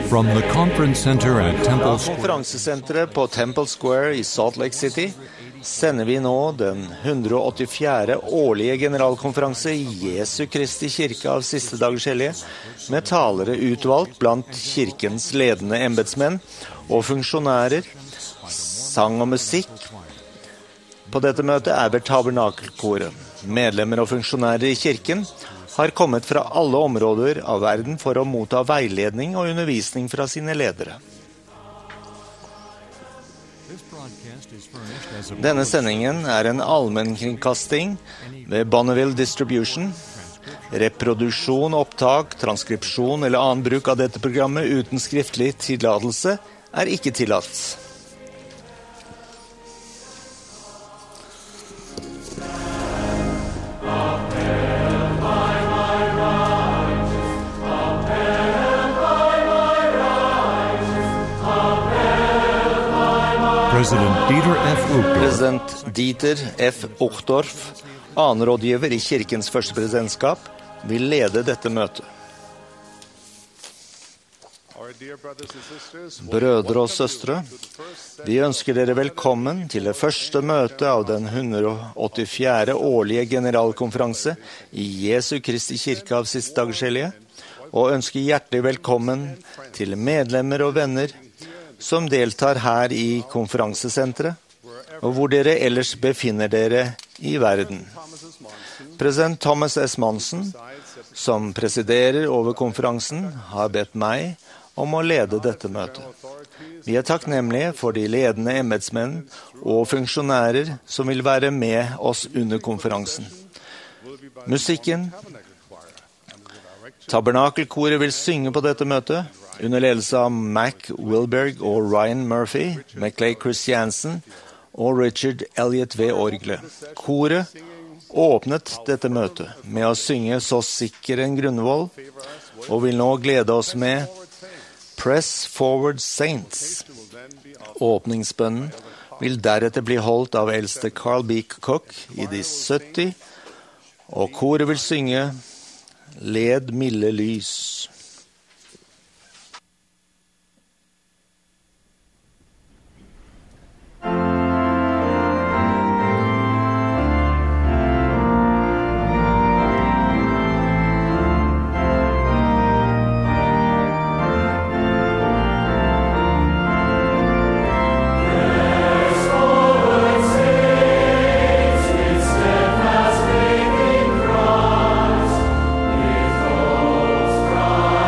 From the conference center at Temple Fra konferansesenteret på Temple Square i Salt Lake City sender vi nå den 184. årlige generalkonferanse i Jesu Kristi kirke av siste dagers hellige, med talere utvalgt blant kirkens ledende embedsmenn og funksjonærer, sang og musikk. På dette møtet er tabernakelkoret. Medlemmer og funksjonærer i kirken har kommet fra alle områder av verden for å motta veiledning og undervisning fra sine ledere. Denne sendingen er en allmennkringkasting ved Bonneville Distribution. Reproduksjon, opptak, transkripsjon eller annen bruk av dette programmet uten skriftlig tillatelse er ikke tillatt. President Dieter F. Uchtdorf, annenrådgiver i kirkens første presidentskap, vil lede dette møtet. Brødre og søstre, vi ønsker dere velkommen til det første møtet av den 184. årlige generalkonferanse i Jesu Kristi kirke av siste dagers hellige, og ønsker hjertelig velkommen til medlemmer og venner som deltar her i konferansesenteret, og hvor dere ellers befinner dere i verden. President Thomas S. Monson, som presiderer over konferansen, har bedt meg om å lede dette møtet. Vi er takknemlige for de ledende embedsmenn og funksjonærer som vil være med oss under konferansen. Musikken, tabernakelkoret vil synge på dette møtet, under ledelse av Mac Wilberg og Ryan Murphy, med Clay Christiansen og Richard Elliott ved orgelet. Koret åpnet dette møtet med å synge Så sikker en grunnvoll, og vil nå glede oss med Press Forward Saints. Åpningsbønnen vil deretter bli holdt av eldste Carl B. Cook i de 70, og koret vil synge Led milde lys. Christ,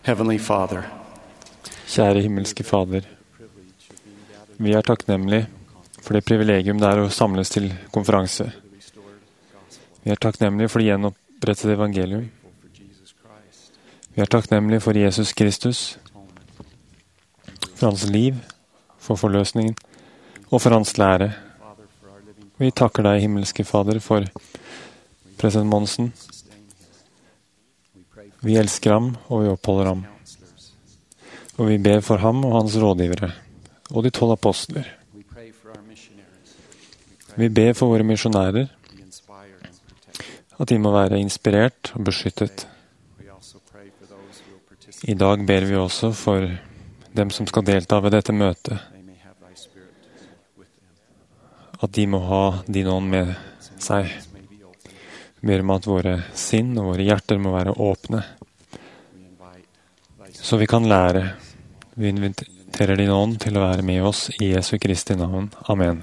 Heavenly Father, Kjære himmelske Fader, vi er takknemlige for det privilegium det er å samles til konferanse. Vi er takknemlige for det gjenopprettede evangelium. Vi er takknemlige for Jesus Kristus, for hans liv, for forløsningen og for hans lære. Vi takker deg, himmelske Fader, for president Monsen. Vi elsker ham, og vi oppholder ham. Og vi ber for ham og hans rådgivere, og de 12 apostler. Vi ber for våre misjonærer, at de må være inspirert og beskyttet. I dag ber vi også for dem som skal delta ved dette møtet, at de må ha din ånd med seg. Vi ber om at våre sinn og våre hjerter må være åpne, så vi kan lære. Vi inviterer din ånd til å være med oss i Jesu Kristi navn. Amen.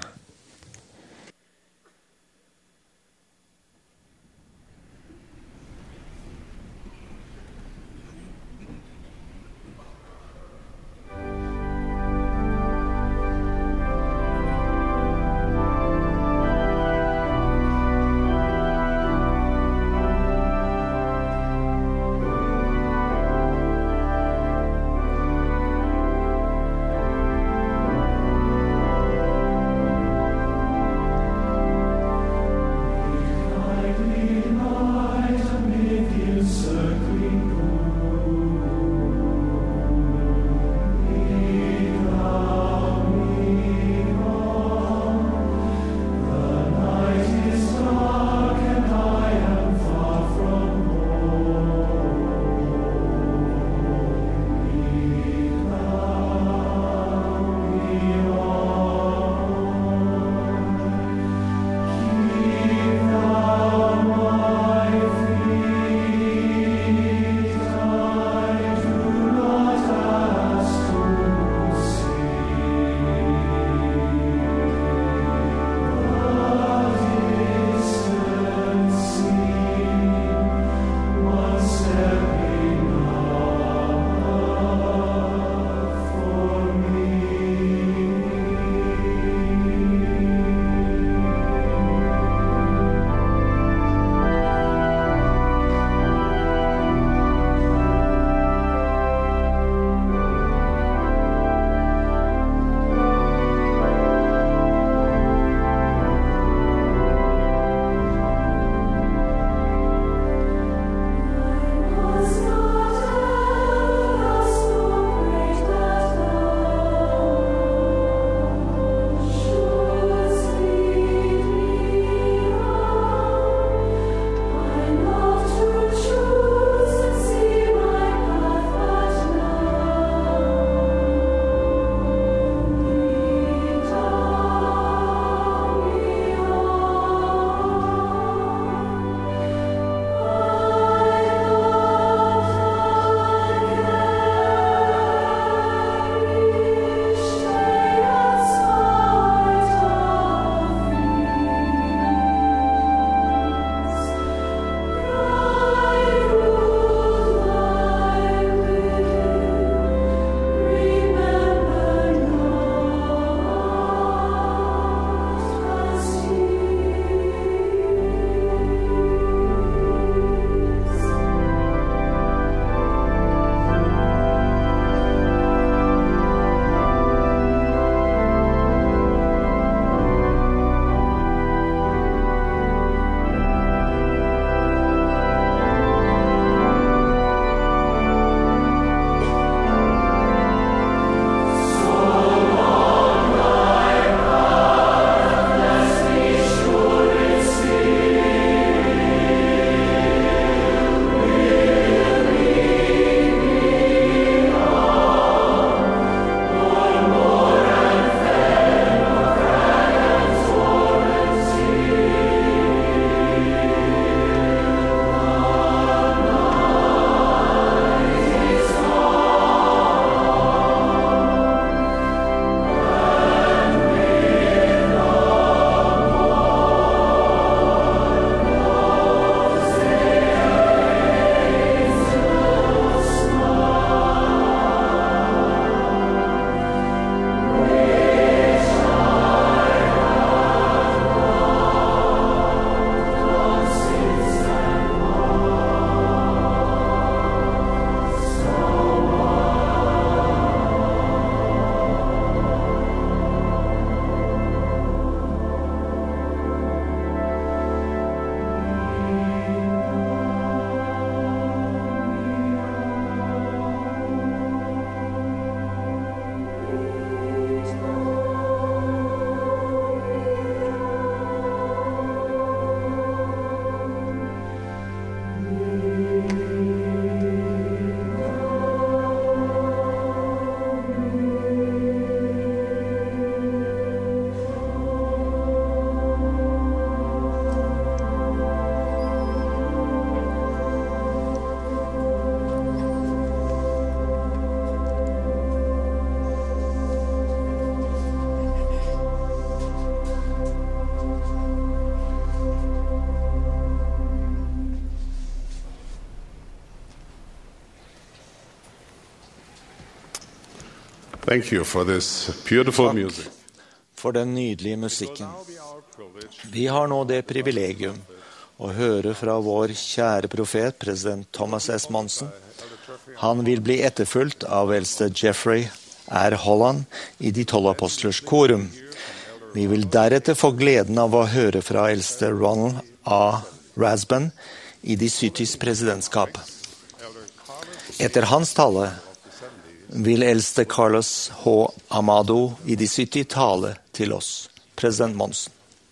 Thank you for this beautiful music. For den nydelige musikken. Vi har nå det privilegium å høre fra vår kjære profet, president Thomas S. Monson. Han vil bli etterfulgt av eldste Jeffrey R. Holland i de 12 apostlers korum. Vi vil deretter få gleden av å høre fra eldste Ronald A. Rasband i de 70s presidentskap. Etter hans tale vil eldste Carlos H. Amado i de 70 tale til oss, president Monson.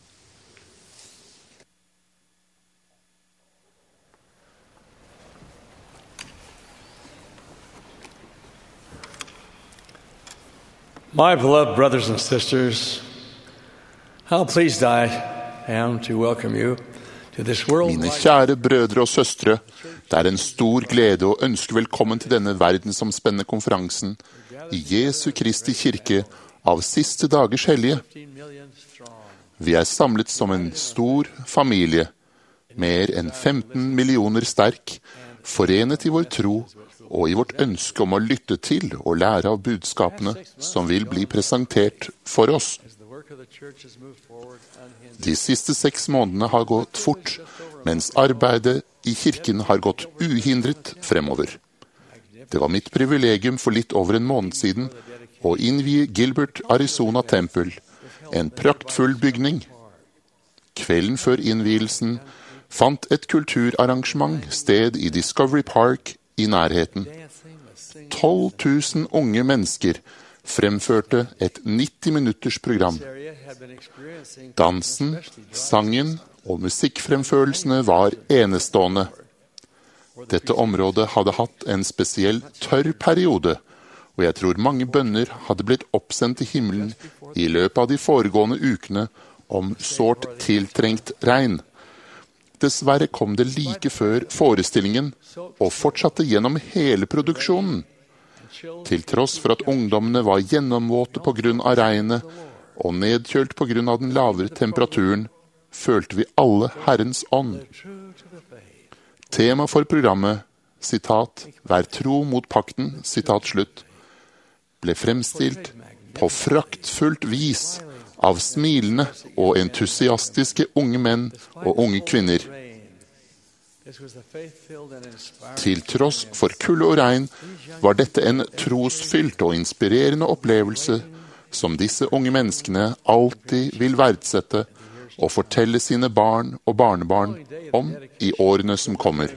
My beloved brothers and sisters, how pleased I am to welcome you to this world. Mine kjære brødre og søstre, det er en stor glede å ønske velkommen til denne verdensomspennende konferansen i Jesu Kristi kirke av siste dagers hellige. Vi er samlet som en stor familie, mer enn 15 millioner sterk, forenet i vår tro og i vårt ønske om å lytte til og lære av budskapene som vil bli presentert for oss. De siste 6 månedene har gått fort, mens arbeidet i kirken har gått uhindret fremover. Det var mitt privilegium for litt over en måned siden å innvie Gilbert Arizona Temple, en praktfull bygning. Kvelden før innvielsen fant et kulturarrangement sted i Discovery Park i nærheten. 12 000 unge mennesker fremførte et 90 minutters program. Dansen, sangen og musikkfremførelsene var enestående. Dette området hadde hatt en spesiell tørr periode, og jeg tror mange bønner hadde blitt oppsendt til himmelen i løpet av de foregående ukene om sårt tiltrengt regn. Dessverre kom det like før forestillingen og fortsatte gjennom hele produksjonen. Til tross for at ungdommene var gjennomvåte på grunn av regnet og nedkjølt på grunn av den lavere temperaturen, følte vi alle Herrens ånd. Tema for programmet, sitat, «Vær tro mot pakten», sitat slutt, ble fremstilt på praktfullt vis av smilende og entusiastiske unge menn og unge kvinner. Til tross for kulde og regn var dette en trosfylt og inspirerende opplevelse som disse unge menneskene alltid vil verdsette og fortelle sine barn og barnebarn om i årene som kommer.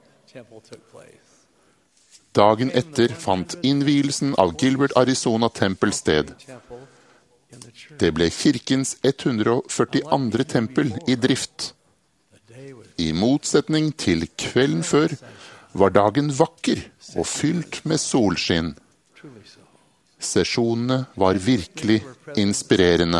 Dagen etter fant innvielsen av Gilbert Arizona Temple sted. Det ble kirkens 142. tempel i drift. I motsetning til kvelden før var dagen vakker og fylt med solskinn. Sesjonene var virkelig inspirerende.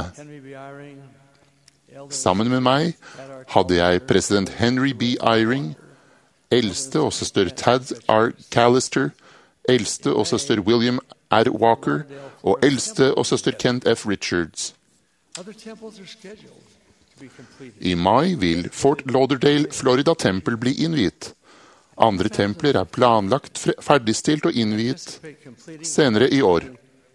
Sammen med meg hadde jeg president Henry B. Eyring, eldste og søster Tad R. Callister, eldste og søster William R. Walker og eldste og søster Kent F. Richards. I mai vil Fort Lauderdale, Florida Temple bli innviet. Andre templer er planlagt, ferdigstilt og innviet senere i år.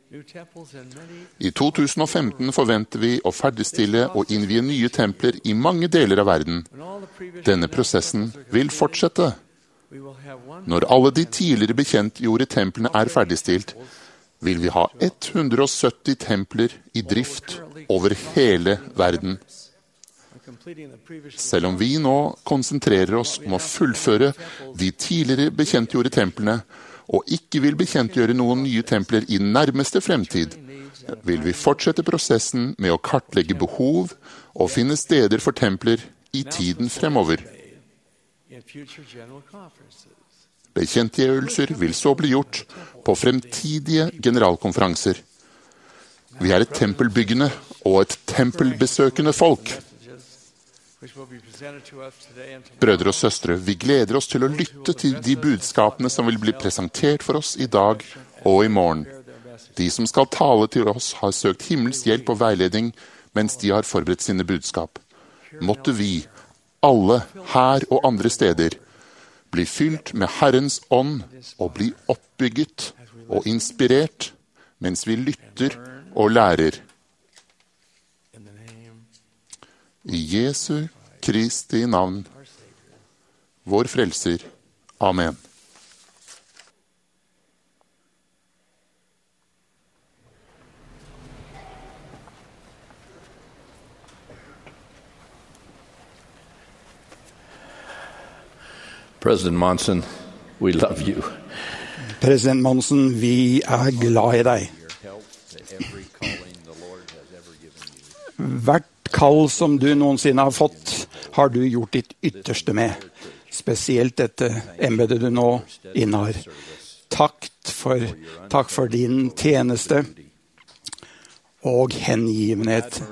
I 2015 forventer vi å ferdigstille og innvie nye templer i mange deler av verden. Denne prosessen vil fortsette. Når alle de tidligere bekjentgjorde templene er ferdigstilt, vil vi ha 170 templer i drift over hele verden. Selv om vi nå konsentrerer oss om å fullføre de tidligere bekjentgjorde templene, og ikke vil bekjentgjøre noen nye templer i nærmeste fremtid, vil vi fortsette prosessen med å kartlegge behov og finne steder for templer i tiden fremover. Bekjentgjørelser vil så bli gjort på fremtidige generalkonferanser. Vi er et tempelbyggende og et tempelbesøkende folk. Brødre og søstre, vi gleder oss til å lytte til de budskapene som vil bli presentert for oss i dag og i morgen. De som skal tale til oss har søkt himmels hjelp og veiledning mens de har forberedt sine budskap. Måtte vi, alle her og andre steder, bli fylt med Herrens ånd og bli oppbygget og inspirert mens vi lytter og lærer. I Jesu Kristi navn, vår frelser. Amen. President Monson, we love you. President Monson, vi glad I deg. Hvert kall som du noensinne har fått, har du gjort ditt ytterste med. Spesielt dette embedet du nå innehar. Takk for din tjeneste og hengivenhet.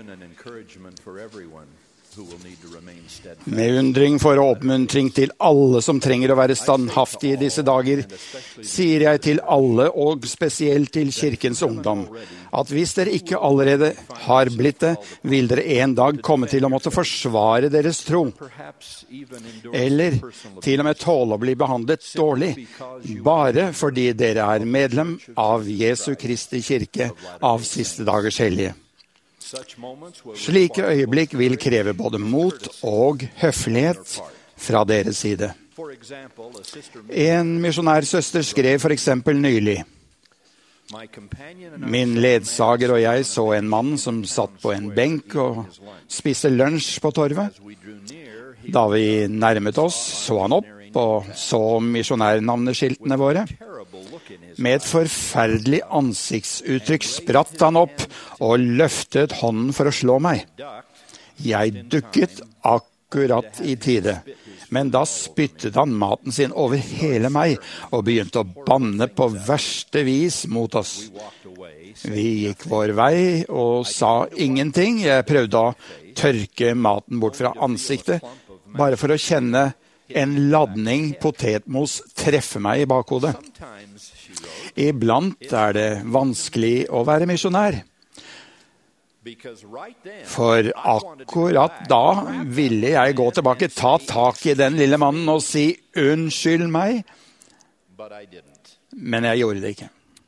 Med undring for og oppmuntring til alle som trenger å være standhaftige I disse dager, sier jeg til alle, og spesielt til kirkens ungdom, at hvis dere ikke allerede har blitt det, vil dere en dag komme til å måtte forsvare deres tro, eller til og med tåle å bli behandlet dårlig, bare fordi dere er medlem av Jesu Kristi kirke av siste dagers hellige. Slike øyeblikk vil kreve både mot og høflighet fra deres side. En misjonærsøster skrev for eksempel nylig: Min ledsager og jeg så en mann som satt på en benk og spiste lunsj på torvet. Da vi nærmet oss, så han opp og så misjonærnavneskiltene våre. Med et forferdelig ansiktsuttrykk spratt han opp og løftet hånden for å slå meg. Jeg dukket akkurat I tide, men da spyttet han maten sin over hele meg og begynte å banne på verste vis mot oss. Vi gikk vår vei og sa ingenting. Jeg prøvde å tørke maten bort fra ansiktet, bare for å kjenne en ladning potetmos treffe meg I bakhodet. Iblant det vanskelig å være misjonær. For akkurat da ville jeg gå tilbake, ta tak I den lille mannen og si unnskyld meg. Men jeg gjorde det ikke.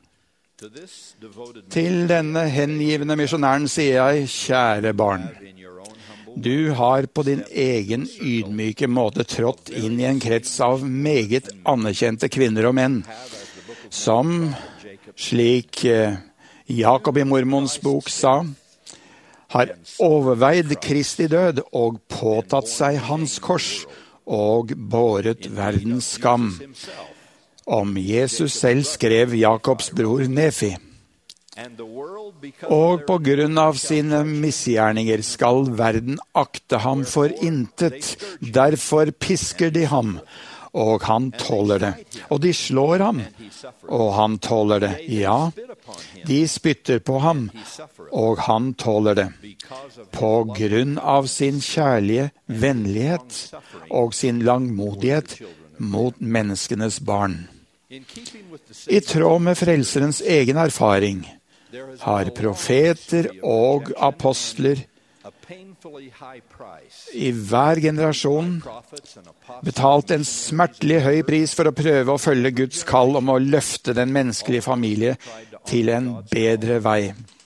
Til denne hengivende misjonæren sier jeg, kjære barn, du har på din egen ydmyke måte trådt inn I en krets av meget anerkjente kvinner og menn, som, slik Jakob I Mormons bok sa, har overveid Kristi død og påtatt seg hans kors og båret verdens skam. Om Jesus selv skrev Jakobs bror Nefi. Og på grunn av sine misgjerninger skal verden akte ham for intet. Derfor pisker de ham, og han tåler det. Og de slår ham, og han tåler det. Ja, de spytter på ham, og han tåler det. På grunn av sin kjærlige vennlighet og sin langmodighet mot menneskenes barn. I tråd med frelserens egen erfaring har profeter og apostler I hver generasjon betalt en smertelig høy pris for å prøve å følge Guds kall om å løfte den menneskelige familie til en bedre vei.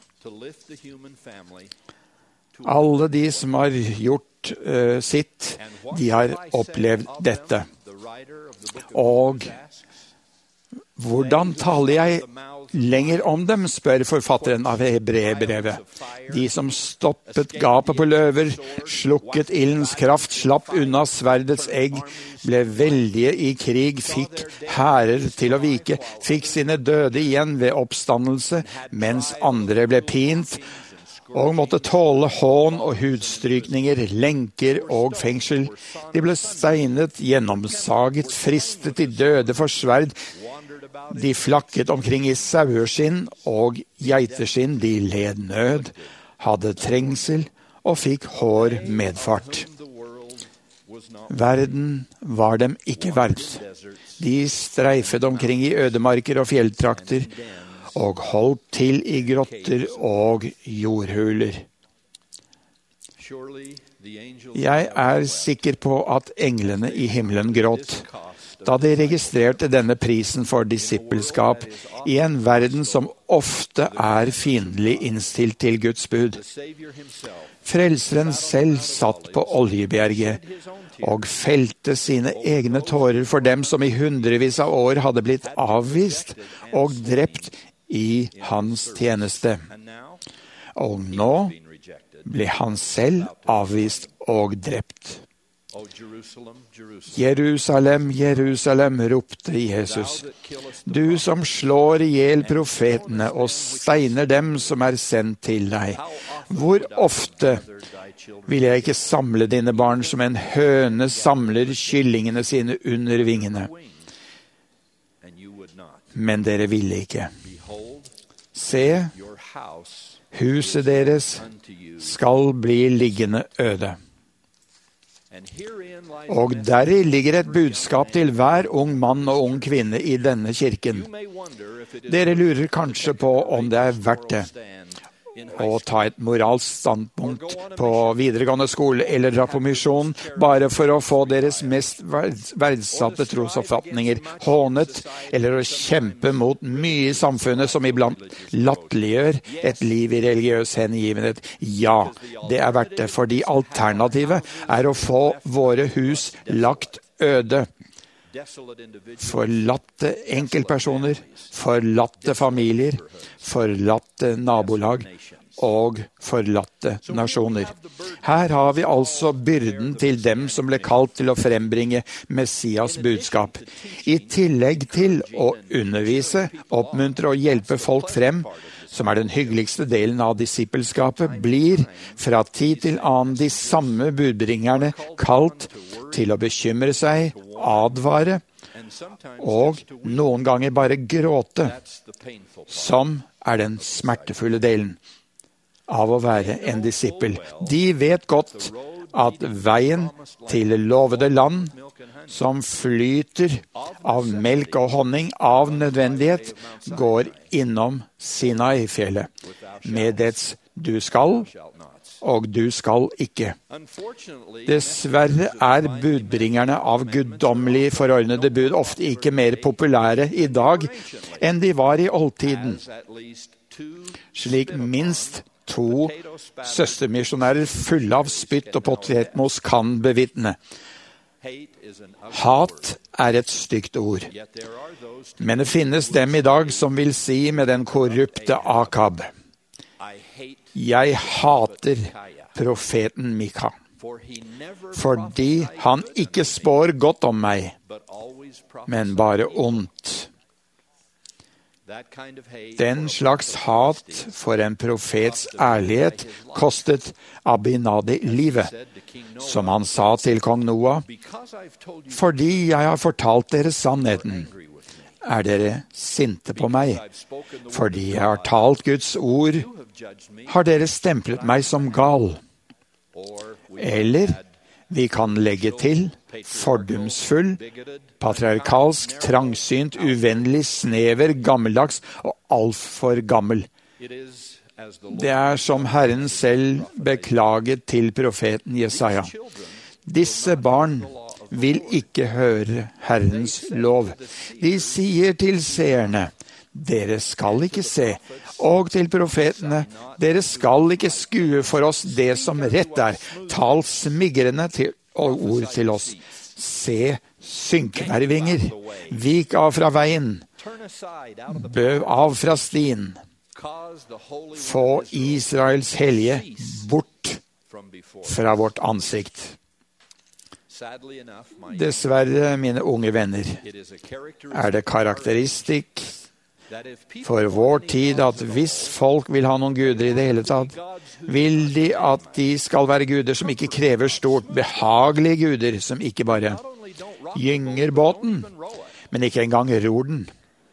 Alle de som har gjort sitt, de har opplevd dette. Og hvordan taler jeg lenger om dem, spør forfatteren av Hebreerbrevet. De som stoppet gapet på løver, slukket ildens kraft, slapp unna sverdets egg, ble veldige I krig, fikk hærer til å vike, fikk sine døde igjen ved oppstandelse, mens andre ble pint, og måtte tåle hån og hudstrykninger, lenker og fengsel. De ble steinet, gjennomsaget, fristet I døde for sverd. De flakket omkring I saueskinn og geiteskinn, de led nød, hadde trengsel og fikk hår medfart. Verden var dem ikke verd. De streifet omkring I ødemarker og fjelltrakter, og holdt til I grotter og jordhuler. Jeg sikker på at englene I himmelen gråt, da de registrerte denne prisen for disippelskap i en verden som ofte er fiendtlig innstilt til Guds bud. Frelseren selv satt på Oljebjerget og felte sine egne tårer for dem som i hundrevis av år hadde blitt avvist og drept i hans tjeneste. Og nå ble han selv avvist og drept. Jerusalem, Jerusalem, ropte Jesus, du som slår ihjel profetene og steiner dem som er sendt til deg. Hvor ofte vil jeg ikke samle dine barn som en høne samler kyllingene sine under vingene? Men dere ville ikke. Se, huset deres skal bli liggende øde. Og deri ligger et budskap til hver ung mann og ung kvinne i denne kirken. Dere lurer kanskje på om det er verdt det å ta et moralsk standpunkt på videregående skole eller dra på misjon bare for å få deres mest verdsatte trosoppfatninger hånet, eller å kjempe mot mye i samfunnet som iblant latterliggjør et liv i religiøs hengivenhet. Ja, det er verdt det, fordi alternativet er å få våre hus lagt øde. Forlatte enkeltpersoner, forlatte familier, forlatte nabolag og forlatte nasjoner. Her har vi altså byrden til dem som ble kalt til å frembringe Messias budskap. I tillegg til å undervise, oppmuntre og hjelpe folk frem, som er den hyggeligste delen av disippelskapet, blir fra tid til annen de samme budbringerne kalt til å bekymre seg, advare, og noen ganger bare gråte, som er den smertefulle delen av å være en disippel. De vet godt at veien til lovede land, som flyter av melk og honning av nødvendighet, går innom Sinai-fjellet, med dets du skal, og du skal ikke. Dessverre er budbringerne av guddommelig forordnede bud ofte ikke mer populære i dag enn de var i oldtiden. Slik minst 2 søstermisjonærer fulle av spytt og potetmos kan bevitne. Hat er et stygt ord, men det finnes dem i dag som vil si med den korrupte Akab: jeg hater profeten Mika, fordi han ikke spår godt om meg, men bare ondt. Den slags hat for en profets ærlighet kostet Abinadi livet, som han sa til kong Noah: fordi jeg har fortalt dere sannheten, er dere sinte på meg. Fordi jeg har talt Guds ord, har dere stemplet meg som gal. Eller vi kan legge til fordomsfull, patriarkalsk, trangsynt, uvennlig, snever, gammeldags og alt for gammel. Det er som Herren selv beklaget til profeten Jesaja: disse barn vil ikke høre Herrens lov. De sier til seerne: dere skal ikke se, og til profetene: dere skal ikke skue for oss det som rett er. Tal smigrende ord til oss. Se synkvervinger, vik av fra veien, bøv av fra stien. Få Israels hellige bort fra vårt ansikt. Dessverre, mine unge venner, er det karakteristikk for vår tid at hvis folk vil ha noen guder i det hele tatt, vil de at de skal være guder som ikke krever stort, behagelige guder som ikke bare gynger båten, men ikke engang ror den.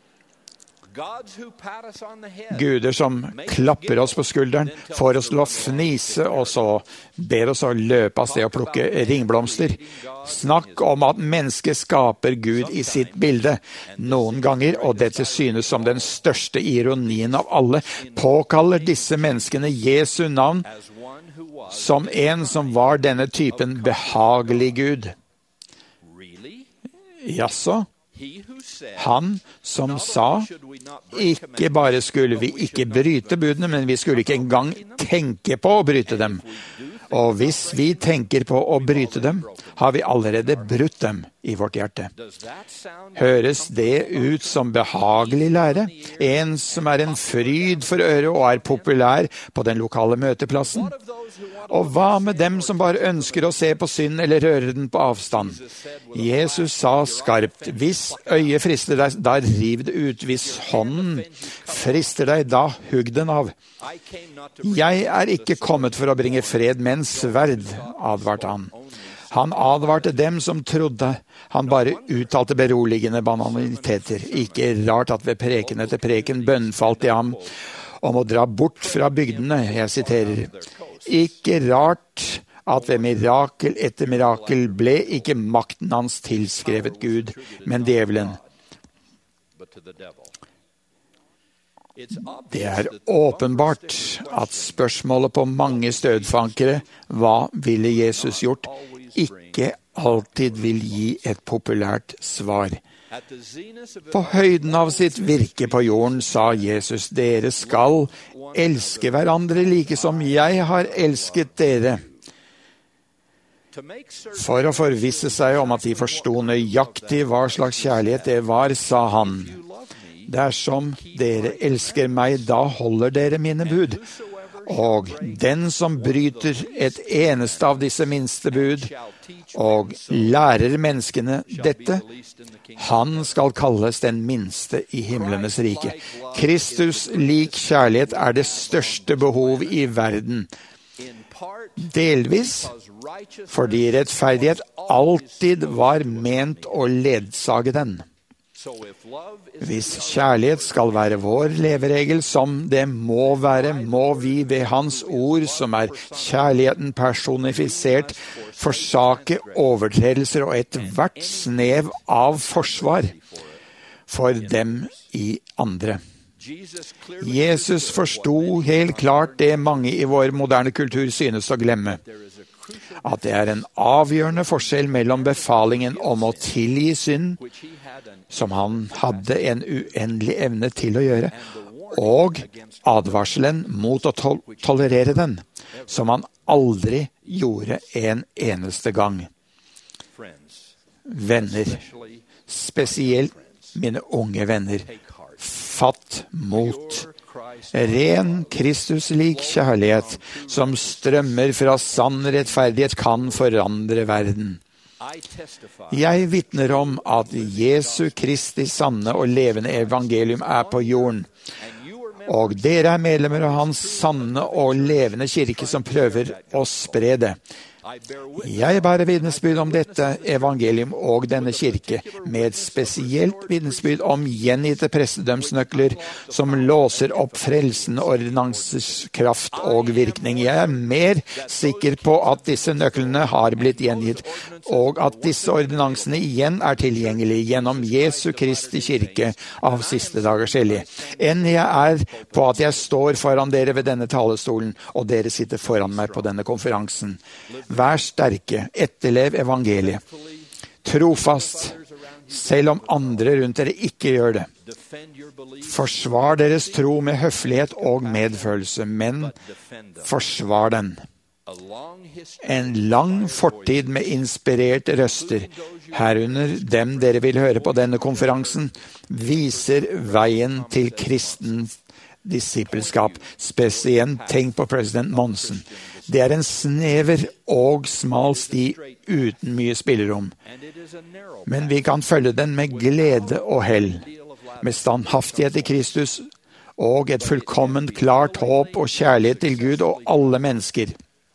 Guder som klapper oss på skulderen, får oss til å fnise, og så ber oss å løpe av sted og plukke ringblomster. Snakk om at mennesket skaper Gud i sitt bilde. Noen ganger, og dette synes som den største ironien av alle, påkaller disse menneskene Jesu navn som en som var denne typen behagelig Gud. Jaså, han som sa, ikke bare skulle vi ikke bryte budene, men vi skulle ikke engang tenke på å bryte dem. Og hvis vi tenker på å bryte dem, har vi allerede brutt dem i vårt hjerte. Høres det ut som behagelig lære? En som er en fryd for øret og er populær på den lokale møteplassen? Og hva med dem som bare ønsker å se på synd eller røre den på avstand? Jesus sa skarpt, hvis øyet frister deg, da riv det ut. Hvis hånden frister deg, da hugg den av. Jeg er ikke kommet for å bringe fred med en sverd, advarte han. Han advarte dem som trodde. Han bare uttalte beroligende banaliteter. Ikke rart at ved preken etter preken bønnfalt i ham om å dra bort fra bygdene, jeg siterer. Ikke rart at ved mirakel etter mirakel ble ikke makten hans tilskrevet Gud, men djevelen. Det er åpenbart at spørsmålet på mange stødfankere, hva ville Jesus gjort, ikke alltid vil gi et populært svar. På høyden av sitt virke på jorden sa Jesus, dere skal elske hverandre like som jeg har elsket dere. For å forvisse seg om at de forstod nøyaktig hva slags kjærlighet det var, sa han, dersom dere elsker meg, da holder dere mine bud. Og den som bryter et eneste av disse minste bud, og lærer menneskene dette, han skal kalles den minste i himlenes rike. Kristus lik kjærlighet er det største behov i verden. Delvis fordi rettferdighet alltid var ment å ledsage den. Hvis kjærlighet skal være vår leveregel, som det må være, må vi ved hans ord, som er kjærligheten personifisert, forsake overtredelser og et hvert snev av forsvar for dem i andre. Jesus forstod helt klart det mange i vår moderne kultur synes å glemme. At det er en avgjørende forskjell mellom befalingen om å tilgi synd, som han hadde en uendelig evne til å gjøre, og advarselen mot å tolerere den, som han aldri gjorde en eneste gang. Venner, spesielt mine unge venner, fatt mot. Ren Kristus-lik kjærlighet som strømmer fra sann rettferdighet kan forandre verden. Jeg vitner om at Jesu Kristi sanne og levende evangelium er på jorden, og dere er medlemmer av hans sanne og levende kirke som prøver å spre det. Jeg bærer vitnesbyrd om dette evangelium og denne kirke, med et spesielt vitnesbyrd om gjengitte prestedømsnøkler som låser opp frelsende ordinansers kraft og virkning. Jeg er mer sikker på at disse nøklene har blitt gjengitt, og at disse ordinansene igjen er tilgjengelige gjennom Jesu Kristi kirke av siste dagers hellige, enn jeg er på at jeg står foran dere ved denne talestolen, og dere sitter foran meg på denne konferansen. Vær sterke, etterlev evangeliet. Trofast, selv om andre rundt dere ikke gjør det. Forsvar deres tro med høflighet og medfølelse, men forsvar den. En lang fortid med inspirerte røster, herunder dem dere vil høre på denne konferansen, viser veien til kristen disippelskap. Spesielt tenk på president Monson. Det er en snever og smal sti uten mye spillerom. Men vi kan følge den med glede og hell, med standhaftighet i Kristus og et fullkomment klart håp og kjærlighet til Gud og alle mennesker.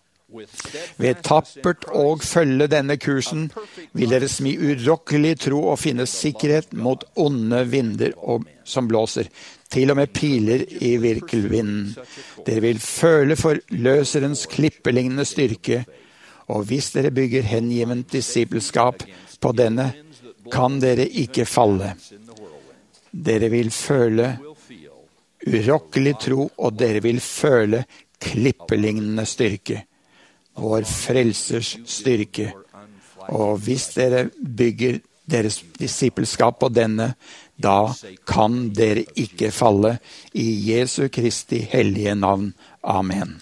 Ved tappert å følge denne kursen vil dere smi urokkelig tro og finne sikkerhet mot onde vinder som blåser, til og med piler i virkelvinden. Dere vil føle forløserens klippelignende styrke, og hvis dere bygger hengivent disippelskap på denne, kan dere ikke falle. Dere vil føle urokkelig tro, og dere vil føle klippelignende styrke. Vår frelsers styrke. Og hvis dere bygger deres disippelskap på denne, da kan dere ikke falle. I Jesu Kristi hellige navn. Amen.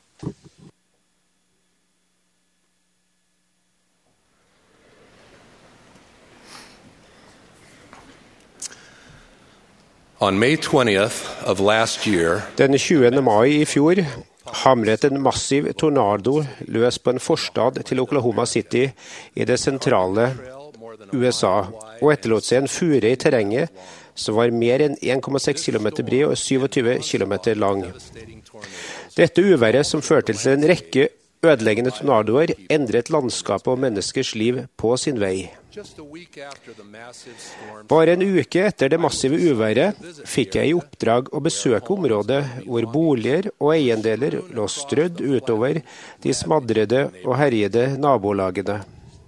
On May 20th of last year, Den 20. mai i fjor hamret en massiv tornado løs på en forstad til Oklahoma City i det sentrale USA, og etterlot seg en fure i terrenget som var mer enn 1,6 km bred og 27 km lang. Dette uværet, som førte til en rekke ødeleggende tornadoer, endret landskapet og menneskers liv på sin vei. Bare en uke etter det massive uværet fikk jeg i oppdrag å besøke området hvor boliger og eiendeler lå strødd utover de smadrede og herjede nabolagene.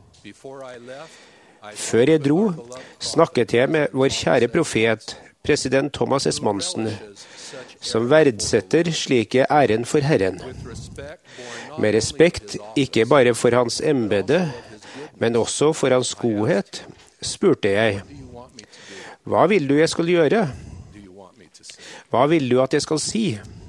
Før jeg dro, snakket jeg med vår kjære profet, president Thomas S. Monson, som verdsetter slike æren for Herren. Med respekt, ikke bare for hans embete, men også for hans godhet, spurte jeg, hva vil du jeg skal gjøre? Hva vil du at jeg skal si?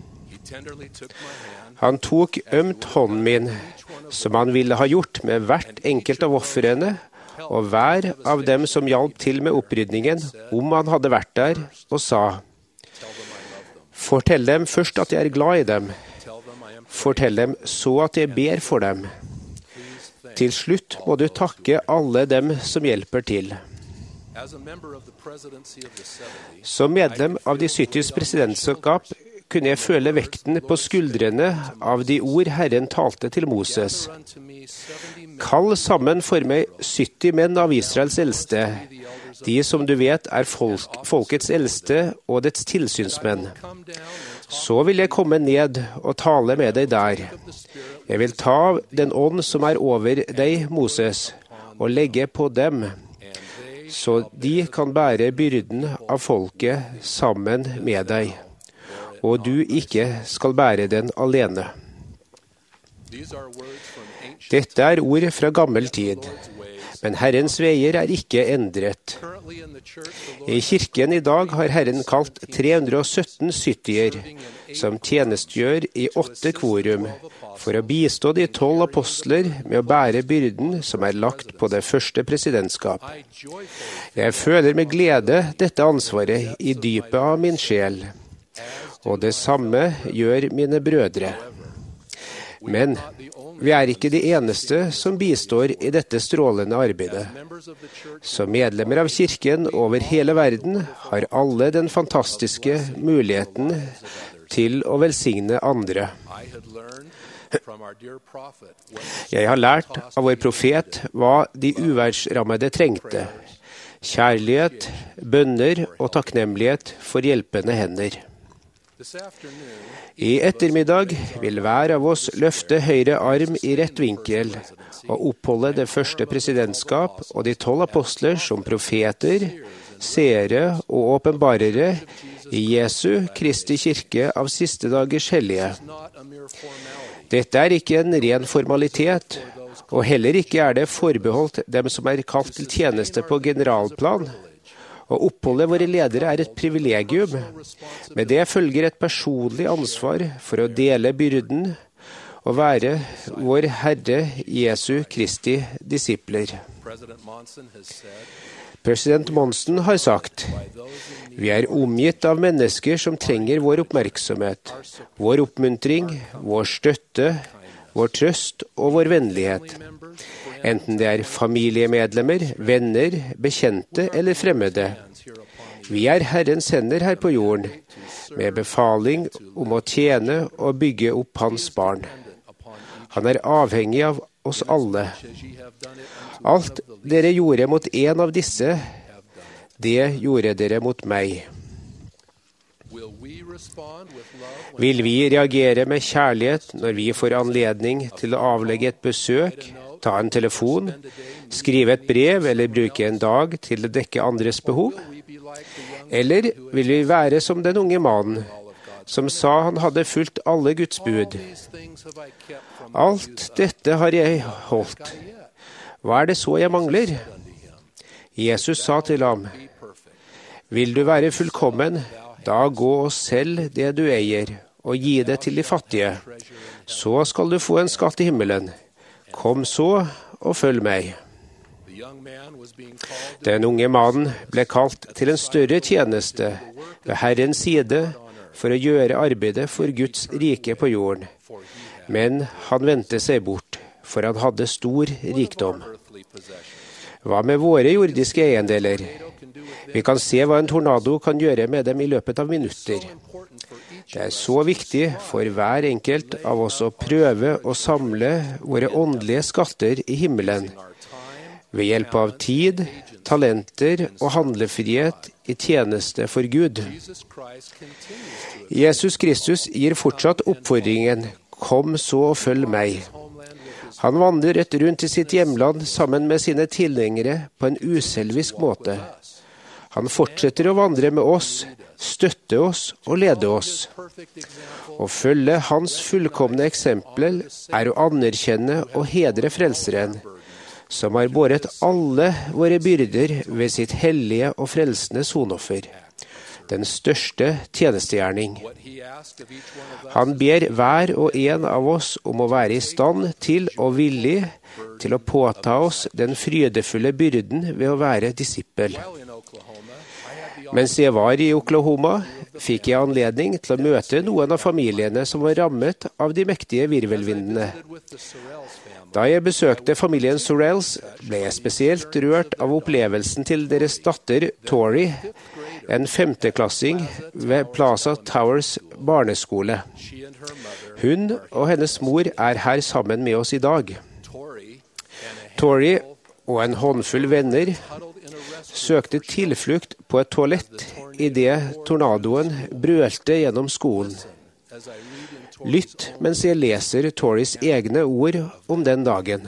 Han tok ømt hånden min, som han ville ha gjort med hvert enkelt av ofrene, og hver av dem som hjalp til med opprydningen, om han hadde vært der, og sa, fortell dem først at jeg er glad i dem. Fortell dem så at jeg ber for dem. Til slutt må du takke alle dem som hjelper til. Som medlem av de 70s presidentskap kunne jeg føle vekten på skuldrene av de ord Herren talte til Moses. Kall sammen for meg 70 menn av Israels eldste, de som du vet er folkets eldste og dets tilsynsmenn. Så vil jeg komme ned og tale med deg der. Jeg vil ta den ånd som er over deg, Moses, og legge på dem, så de kan bære byrden av folket sammen med deg, og du ikke skal bære den alene. Dette er ord fra gammel tid, men Herrens veier er ikke endret. I kirken i dag har Herren kalt 317 syttier, som tjenestgjør i 8 kvorum, for å bistå de 12 apostler med å bære byrden som er lagt på det første presidentskap. Jeg føler med glede dette ansvaret i dypet av min sjel, og det samme gjør mine brødre. Men vi er ikke de eneste som bistår i dette strålende arbeidet. Som medlemmer av kirken over hele verden har alle den fantastiske muligheten til å velsigne andre. Jeg har lært av vår profet hva de uværsrammede trengte. Kjærlighet, bønner og takknemlighet for hjelpende hender. I ettermiddag vil hver av oss løfte høyre arm i rett vinkel og oppholde det første presidentskap og de 12 apostler som profeter, seere og åpenbarere i Jesu Kristi kirke av siste dagers hellige. Dette er ikke en ren formalitet, og heller ikke er det forbeholdt dem som er kalt til tjeneste på generalplan. Å oppholde våre ledere er et privilegium. Med det følger et personlig ansvar for å dele byrden og være vår Herre Jesu Kristi disipler. President Monson har sagt, vi er omgitt av mennesker som trenger vår oppmerksomhet, vår oppmuntring, vår støtte, vår trøst og vår vennlighet. Enten det er familiemedlemmer, venner, bekjente eller fremmede. Vi er Herrens hender her på jorden, med befaling om å tjene og bygge opp hans barn. Han er avhengig av oss alle. Alt dere gjorde mot en av disse, det gjorde dere mot meg. Vil vi reagere med kjærlighet når vi får anledning til å avlegge et besøk, ta en telefon, skrive et brev eller bruke en dag til å dekke andres behov? Eller vil vi være som den unge mannen, som sa han hadde fulgt alle Guds bud? Alt dette har jeg holdt. Hva er det så jeg mangler? Jesus sa til ham, «Vil du være fullkommen, da gå og selg det du eier, og gi det til de fattige. Så skal du få en skatt i himmelen. Kom så og følg meg.» Den unge mannen ble kalt til en større tjeneste ved Herrens side for å gjøre arbeidet for Guds rike på jorden. Men han vendte seg bort, for han hadde stor rikdom. Hva med våre jordiske eiendeler? Vi kan se hva en tornado kan gjøre med dem i løpet av minutter. Det er så viktig for hver enkelt av oss å prøve å samle våre åndelige skatter i himmelen, ved hjelp av tid, talenter og handlefrihet i tjeneste for Gud. Jesus Kristus gir fortsatt oppfordringen, «Kom så og følg meg». Han vandret rundt i sitt hjemland sammen med sine tilhengere på en uselvisk måte. Han fortsetter å vandre med oss, støtte oss og lede oss. Å følge hans fullkomne eksempel er å anerkjenne og hedre frelseren, som har båret alle våre byrder ved sitt hellige og frelsende sonoffer, den største tjenestegjerning. Han ber hver og en av oss om å være i stand til og villig til å påta oss den frydefulle byrden ved å være disippel. Mens jeg var i Oklahoma, fikk jeg anledning til å møte noen av familiene som var rammet av de mektige virvelvindene. Da jeg besøkte familien Sorrells, ble jeg spesielt rørt av opplevelsen til deres datter Tori, en 5.-klassing ved Plaza Towers barneskole. Hun og hennes mor er her sammen med oss i dag. Tori og en håndfull venner søkte tilflukt på et toalett i det tornadoen brølte gjennom skolen. Lytt mens jeg leser Toris egne ord om den dagen.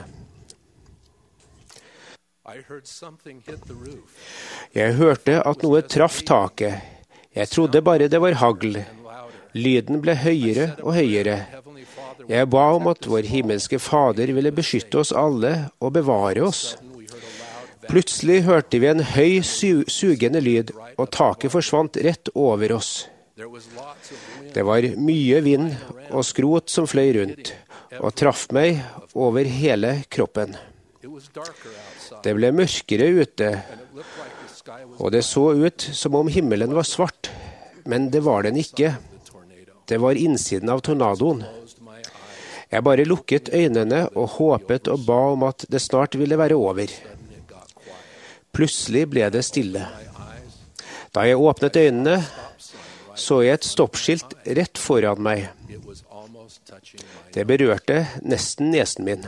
Jeg hørte at noe traff taket. Jeg trodde bare det var hagl. Lyden ble høyere og høyere. Jeg ba om at vår himmelske Fader ville beskytte oss alle og bevare oss. Plutselig hørte vi en høy, sugende lyd, og taket forsvant rett over oss. Det var mye vind og skrot som fløy rundt, og traff meg over hele kroppen. Det ble mørkere ute, og det så ut som om himmelen var svart, men det var den ikke. Det var innsiden av tornadoen. Jeg bare lukket øynene og håpet og ba om at det snart ville være over. Plutselig ble det stille. Da jeg åpnet øynene, så jeg et stoppskilt rett foran meg. Det berørte nesten nesen min.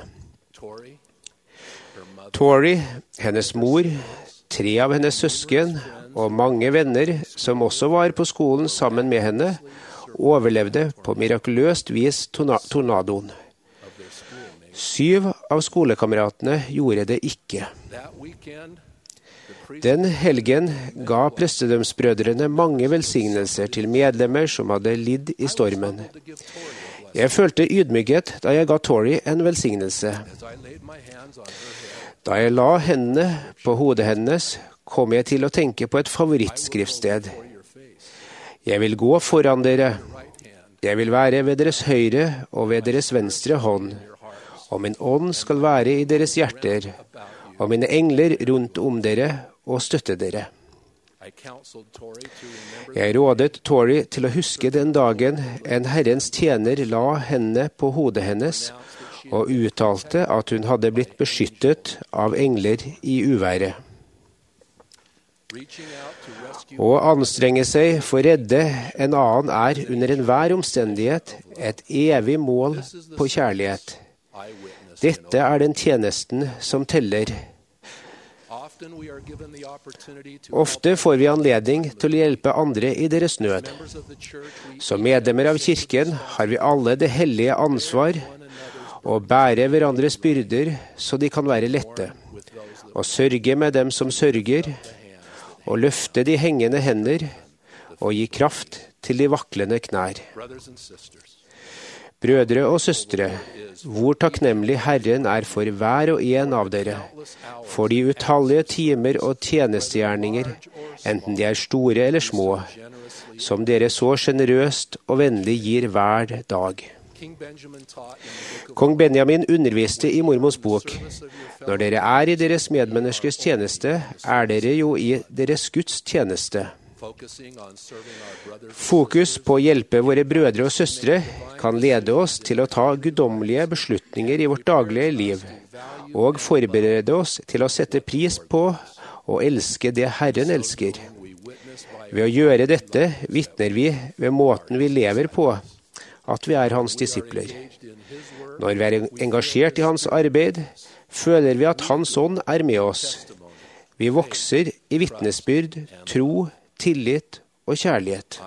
Tori, hennes mor, 3 av hennes søsken og mange venner som også var på skolen sammen med henne, overlevde på mirakuløst vis tornadoen. 7 av skolekameratene gjorde det ikke. Den helgen ga prestedømsbrødrene mange velsignelser til medlemmer som hadde lidd i stormen. Jeg følte ydmykhet da jeg ga Tori en velsignelse. Da jeg la hendene på hodet hennes, kom jeg til å tenke på et favorittskriftsted. Jeg vil gå foran dere. Jeg vil være ved deres høyre og ved deres venstre hånd. Og min ånd skal være i deres hjerter, og mine engler rundt om dere og støtte dere. Jeg rådet Tori til å huske den dagen en Herrens tjener la hendene på hodet hennes og uttalte at hun hadde blitt beskyttet av engler i uværet. Å anstrenge seg for å redde en annen er under enhver omstendighet et evig mål på kjærlighet. Dette er den tjenesten som teller. Ofte får vi anledning til å hjelpe andre i deres nød. Som medlemmer av kirken har vi alle det hellige ansvar å bære hverandres byrder så de kan være lette, og sørge med dem som sørger, og løfte de hengende hender, og gi kraft til de vaklende knær. Brødre og søstre, hvor takknemlig Herren er for hver og en av dere, for de utallige timer og tjenestegjerninger, enten de er store eller små, som dere så generøst og vennlig gir hver dag. Kong Benjamin underviste i Mormons bok: når dere er i deres medmenneskers tjeneste, er dere jo i deres Guds tjeneste. Fokus på å hjelpe våre brødre og søstre kan lede oss til å ta guddommelige beslutninger i vårt daglige liv, og forberede oss til å sette pris på og elske det Herren elsker. Ved å gjøre dette vitner vi ved måten vi lever på, at vi er hans disipler. Når vi er engasjert i hans arbeid, føler vi at hans ånd er med oss. Vi vokser i vitnesbyrd, tro, tillit og kjærlighet.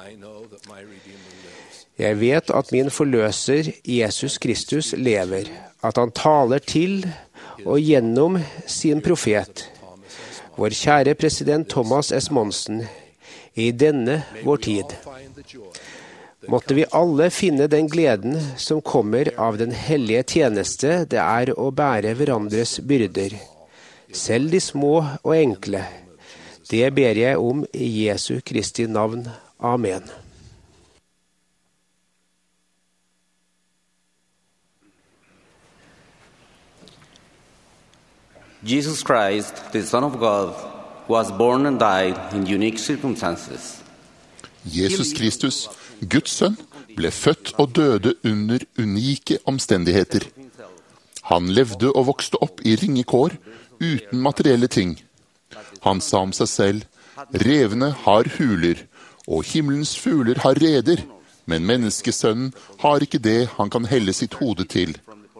Jeg vet at min forløser, Jesus Kristus, lever, at han taler til og gjennom sin profet, vår kjære president Thomas S. Monson, i denne vår tid. Måtte vi alle finne den gleden som kommer av den hellige tjeneste det er å bære hverandres byrder, selv de små og enkle. Det ber jeg om i Jesu Kristi navn. Amen. Jesus Christ, the Son of God, was born and died in unique circumstances. Jesus Kristus, Guds sønn, ble født og døde under unike omstendigheter. Han levde og vokste opp i ringekår, uten materielle ting. Han sa om seg selv: revene har huler, og himmelens fugler har reder, men menneskesønnen har ikke det han kan helle sitt hode til.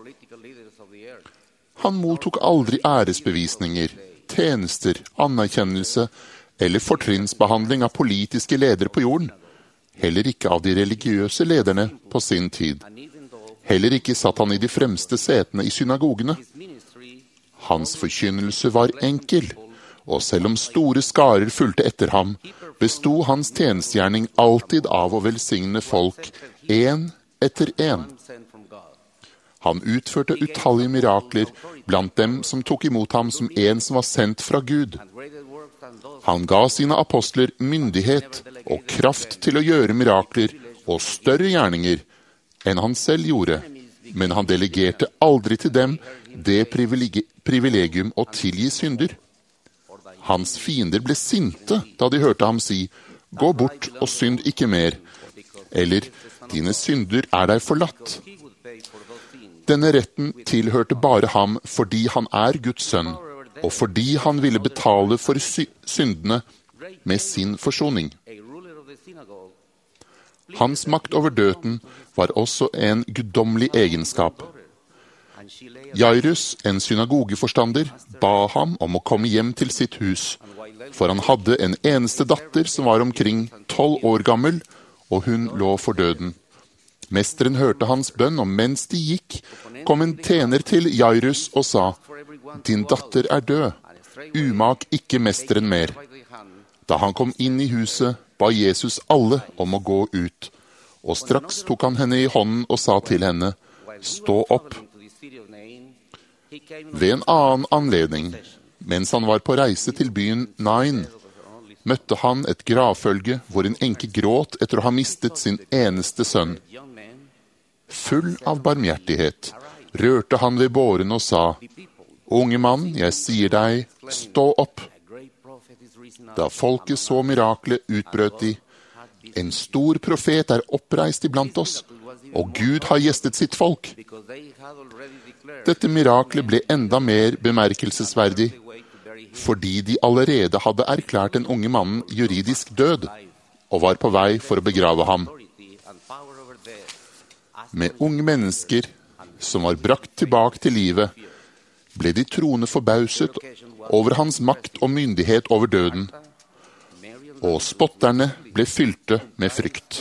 Han mottok aldri æresbevisninger, tjenester, anerkjennelse eller fortrinnsbehandling av politiske ledere på jorden. Heller ikke av de religiøse lederne på sin tid. Heller ikke satt han i de fremste setene i synagogene. Hans forkynnelse var enkel, og selv om store skarer fulgte etter ham, bestod hans tjenestgjerning alltid av å velsigne folk, en etter en. Han utførte utallige mirakler blant dem som tok imot ham som en som var sendt fra Gud. Han ga sine apostler myndighet og kraft til å gjøre mirakler og større gjerninger enn han selv gjorde, men han delegerte aldri til dem det privilegium å tilgi synder. Hans fiender ble sinte da de hørte ham si: gå bort og synd ikke mer, eller dine synder er deg forlatt. Denne retten tilhørte bare ham fordi han er Guds sønn, og fordi han ville betale for syndene med sin forsoning. Hans makt over døden var også en guddommelig egenskap. Jairus, en synagogeforstander, ba ham om å komme hjem til sitt hus, for han hadde en eneste datter som var omkring 12 år gammel, og hun lå for døden. Mesteren hørte hans bønn, og mens de gikk, kom en tjener til Jairus og sa: din datter er død, umak ikke mesteren mer. Da han kom inn i huset, ba Jesus alle om å gå ut, og straks tok han henne i hånden og sa til henne: stå opp. Ved en annen anledning, mens han var på reise til byen Nain, møtte han et gravfølge hvor en enke gråt etter å ha mistet sin eneste sønn. Full av barmhjertighet rørte han ved båren og sa: unge mann, jeg sier deg, stå opp. Da folket så miraklet, utbrøt de: en stor profet er oppreist iblant oss, og Gud har gjestet sitt folk. Dette miraklet ble enda mer bemerkelsesverdig, fordi de allerede hadde erklært den unge mannen juridisk død, og var på vei for å begrave ham. Med unge mennesker som var brakt tilbake til livet, ble de troende forbauset over hans makt og myndighet over døden, og spotterne ble fylte med frykt.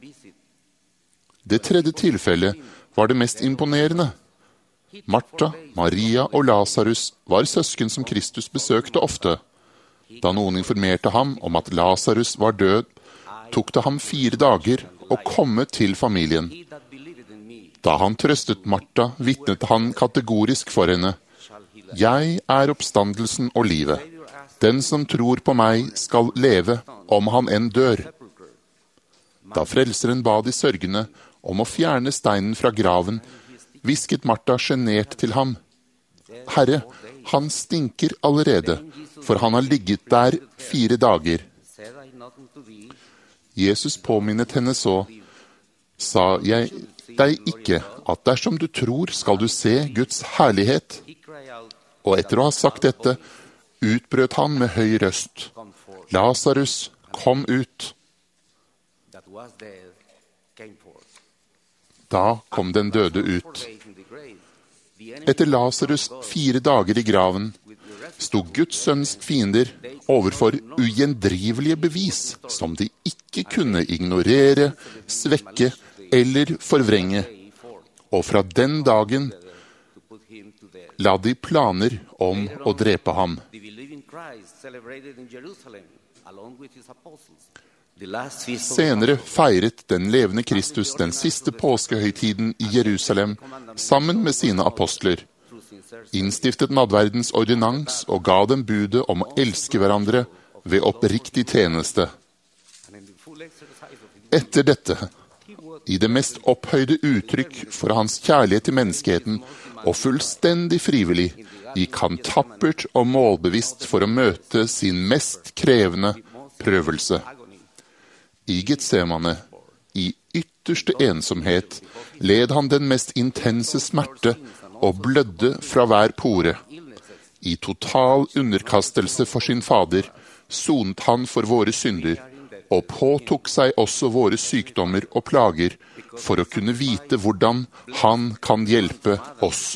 Det tredje tilfellet var det mest imponerende. Martha, Maria og Lazarus var søsken som Kristus besøkte ofte. Da noen informerte ham om at Lazarus var død, tok det ham 4 dager å komme til familien. Da han trøstet Martha, vitnet han kategorisk for henne: Jeg er oppstandelsen og livet. Den som tror på meg, skal leve, om han enn dør. Da frelseren ba de sørgende om å fjerne steinen fra graven, hvisket Martha sjenert til ham: Herre, han stinker allerede, for han har ligget der 4 dager. Jesus påminnet henne så: Sa jeg deg ikke at dersom du tror, skal du se Guds herlighet? Og etter å ha sagt dette, utbrøt han med høy røst: Lazarus, kom ut! Da kom den døde ut. Etter Lazarus 4 dager i graven, sto Guds sønns fiender overfor ugjendrivelige bevis som de ikke kunne ignorere, svekke eller forvrenge. Og fra den dagen la de planer om å drepe ham. Senere feiret den levende Kristus den siste påskehøytiden i Jerusalem sammen med sine apostler, innstiftet nadverdens ordinans og ga dem budet om å elske hverandre ved oppriktig tjeneste. Etter dette, i det mest opphøyde uttrykk for hans kjærlighet til menneskeheten, og fullstendig frivillig, gikk han tappert og målbevisst for å møte sin mest krevende prøvelse. I Getsemane, i ytterste ensomhet, led han den mest intense smerte og blødde fra hver pore. I total underkastelse for sin fader sonet han for våre synder, og påtok seg også våre sykdommer og plager for å kunne vite hvordan han kan hjelpe oss.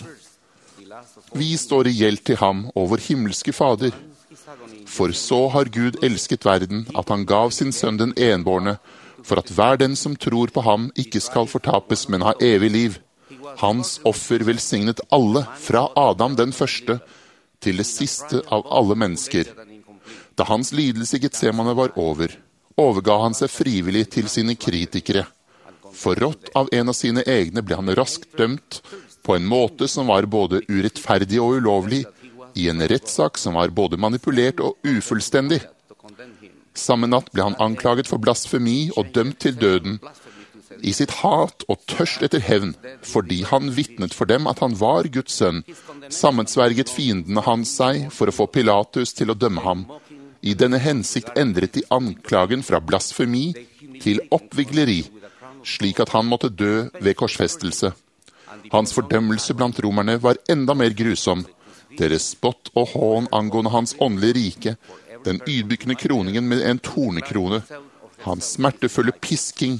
Vi står i gjeld til ham og vår himmelske Fader. For så har Gud elsket verden, at han gav sin sønn den enbårne, for at hver den som tror på ham ikke skal fortapes, men ha evig liv. Hans offer velsignet alle, fra Adam den første, til det siste av alle mennesker. Da hans lidelse i Getsemane var over, overga han seg frivillig til sine kritikere. Forrådt av en av sine egne ble han raskt dømt, på en måte som var både urettferdig og ulovlig, i en rettssak som var både manipulert og ufullstendig. Samme natt ble han anklaget for blasfemi og dømt til døden, i sitt hat og tørst etter hevn, fordi han vitnet for dem at han var Guds sønn, sammensverget fiendene hans seg for å få Pilatus til å dømme ham. I denne hensikt endret de anklagen fra blasfemi til oppvigleri, slik at han måtte dø ved korsfestelse. Hans fordømmelse blant romerne var enda mer grusom. Deres spott og hån angående hans åndelige rike, den ydmykende kroningen med en tornekrone, hans smertefulle pisking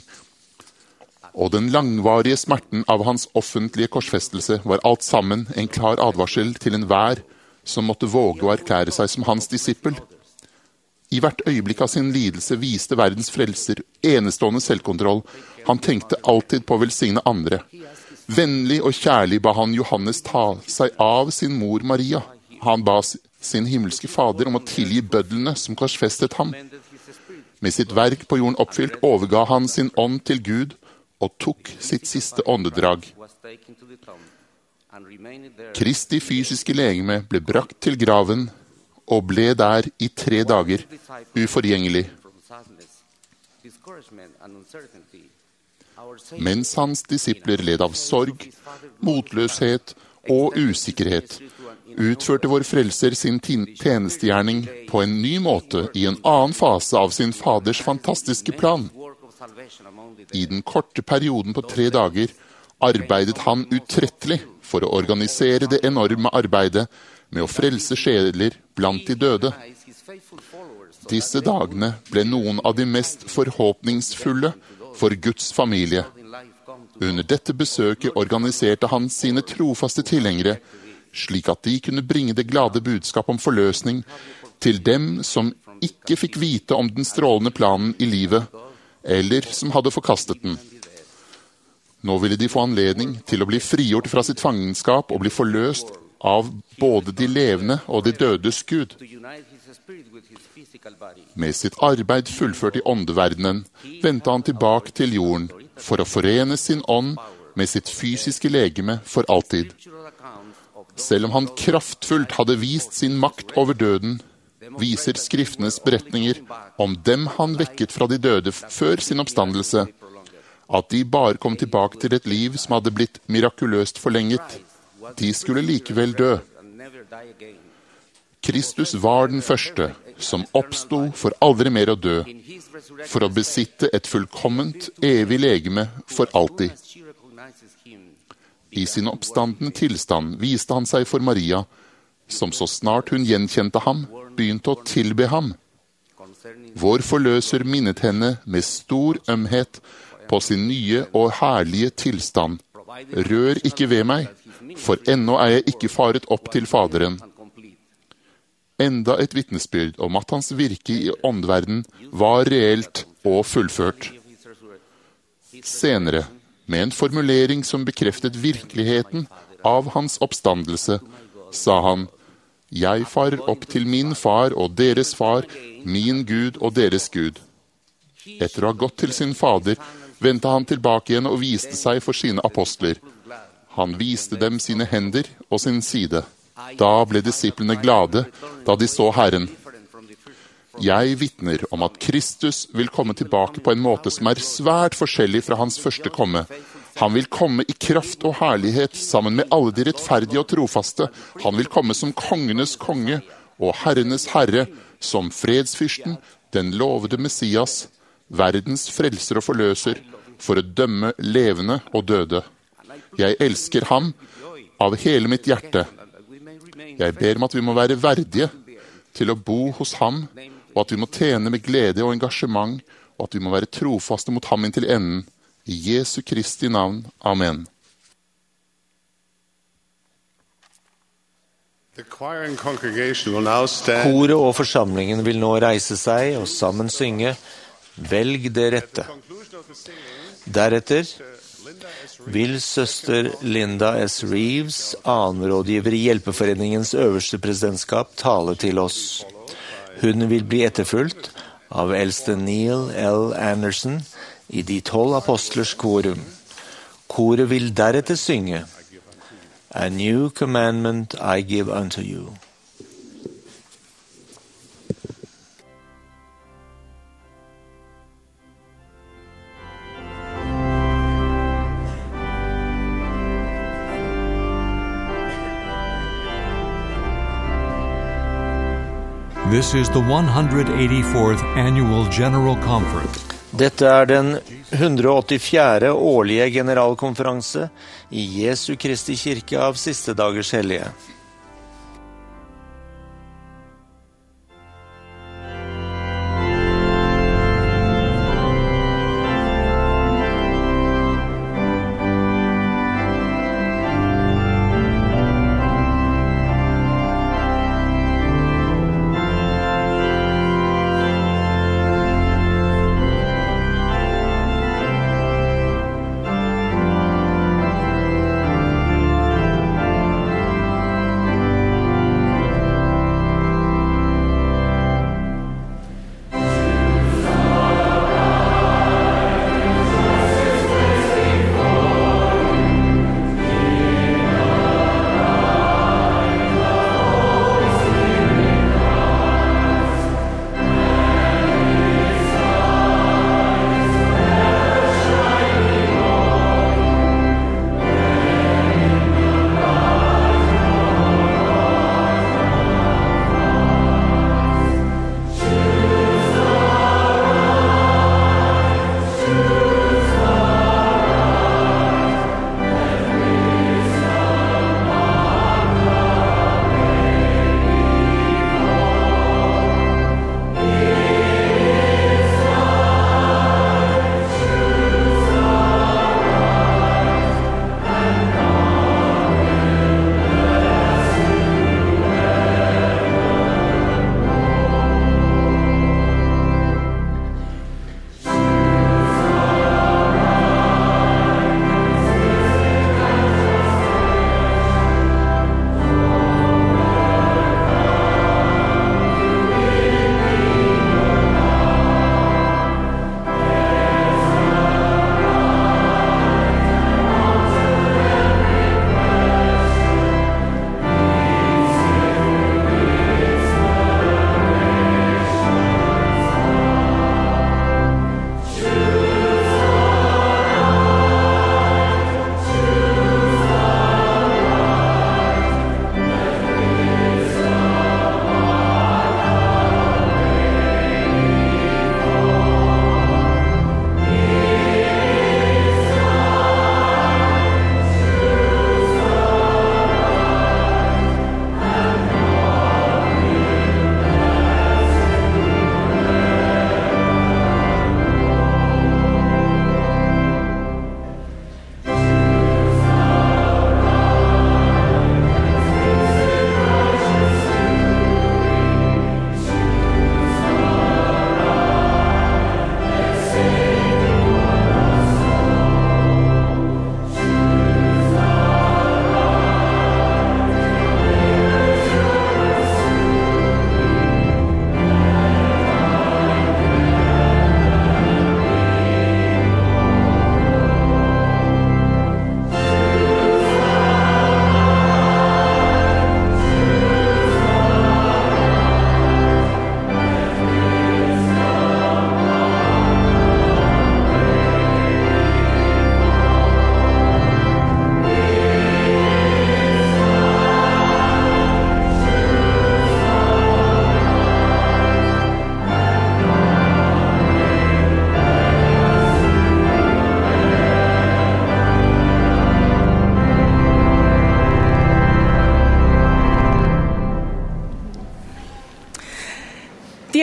og den langvarige smerten av hans offentlige korsfestelse var alt sammen en klar advarsel til enhver som måtte våge å erklære seg som hans disippel. I hvert øyeblikk av sin lidelse viste verdens frelser enestående selvkontroll. Han tenkte alltid på å velsigne andre. Vennlig og kjærlig ba han Johannes ta seg av sin mor Maria. Han ba sin himmelske fader om å tilgi bødlene som korsfestet ham. Med sitt verk på jorden oppfylt overga han sin ånd til Gud og tok sitt siste åndedrag. Kristi fysiske legeme ble brakt til graven og ble der i 3 dager, uforgjengelig. Mens hans disipler led av sorg, motløshet og usikkerhet, utførte vår frelser sin tjenestegjerning på en ny måte i en annen fase av sin faders fantastiske plan. I den korte perioden på 3 dager arbeidet han utrettelig for å organisere det enorme arbeidet med å frelse sjeler blant de døde. Disse dagene ble noen av de mest forhåpningsfulle for Guds familie. Under dette besøket organiserte han sine trofaste tilhengere, slik at de kunne bringe det glade budskap om forløsning til dem som ikke fikk vite om den strålende planen i livet, eller som hadde forkastet den. Nå ville de få anledning til å bli frigjort fra sitt fangenskap og bli forløst av både de levende og de dødes Gud. Med sitt arbeid fullført i åndeverdenen, vendte han tilbake til jorden for å forene sin ånd med sitt fysiske legeme for alltid. Selv om han kraftfullt hadde vist sin makt over døden, viser skriftenes beretninger om dem han vekket fra de døde før sin oppstandelse, at de bare kom tilbake til et liv som hadde blitt mirakuløst forlenget. De skulle likevel dø. Kristus var den første som oppstod for aldri mer å dø, for å besitte et fullkomment, evig legeme for alltid. I sin oppstandende tilstand viste han seg for Maria, som så snart hun gjenkjente ham, begynte å tilbe ham. Vår forløser minnet henne med stor ømhet på sin nye og herlige tilstand. Rør ikke ved meg, for ennå er jeg ikke faret opp til Faderen. Enda et vitnesbyrd om at hans virke i åndverden var reelt og fullført. Senere, med en formulering som bekreftet virkeligheten av hans oppstandelse, sa han: «Jeg farer opp til min far og deres far, min Gud og deres Gud.» Etter å ha gått til sin fader, vendte han tilbake igjen og viste seg for sine apostler. Han viste dem sine hender og sin side. Da ble disiplene glade da de så Herren. Jeg vitner om at Kristus vil komme tilbake på en måte som er svært forskjellig fra hans første komme. Han vil komme i kraft og herlighet sammen med alle de rettferdige og trofaste. Han vil komme som kongenes konge og herrenes herre, som fredsfyrsten, den lovede Messias, verdens frelser og forløser, for å dømme levende og døde. Jeg elsker ham av hele mitt hjerte. Jeg ber om at vi må være verdige til å bo hos ham, og at vi må tjene med glede og engasjement, og at vi må være trofaste mot ham inntil enden. I Jesu Kristi navn. Amen. Koret og forsamlingen vil nå reise seg og sammen synge «Velg det rette». Deretter vil søster Linda S. Reeves, annenrådgiver i Hjelpeforeningens øverste presidentskap, tale til oss. Hun vil bli etterfulgt av eldste Neil L. Anderson i de 12 apostlers korum. Koret vil deretter synge «A new commandment I give unto you». This is the 184th Annual General Conference. Dette er den 184. årlige generalkonferanse i Jesu Kristi kirke av siste dagers hellige.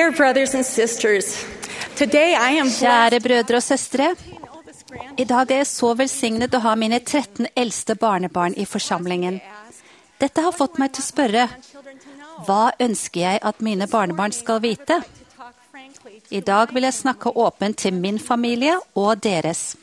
Dear brothers and sisters, today I am Kjære brødre og søstre, i dag er jeg så velsignet å ha mine 13 eldste barnebarn i forsamlingen. Dette har fått meg til å spørre, hva ønsker jeg at mine barnebarn skal vite? I dag vil jeg snakke åpent til min familie og deres.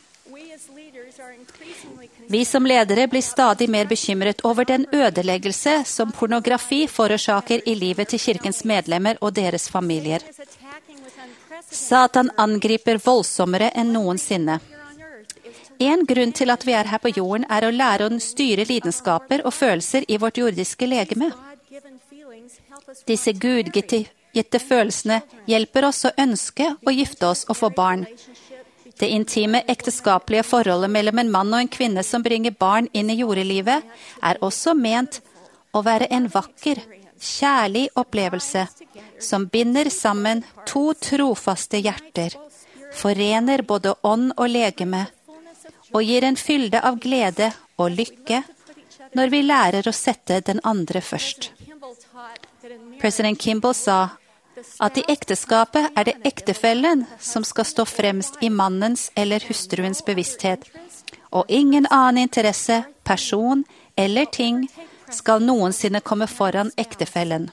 Vi som ledere blir stadig mer bekymret over den ødeleggelse som pornografi forårsaker i livet til kirkens medlemmer og deres familier. Satan angriper voldsommere enn noensinne. En grunn til at vi er her på jorden er å lære å styre lidenskaper og følelser i vårt jordiske legeme. Disse gudgitte følelsene hjelper oss å ønske å gifte oss og få barn. Det intime, ekteskapelige forholdet mellom en mann og en kvinne som bringer barn inn i jordelivet, er også ment å være en vakker, kjærlig opplevelse som binder sammen to trofaste hjerter, forener både ånd og legeme, og gir en fylde av glede og lykke når vi lærer å sette den andre først. President Kimball sa at i ekteskapet er det ektefellen som skal stå fremst i mannens eller hustruens bevissthet, og ingen annen interesse, person eller ting skal noensinne komme foran ektefellen.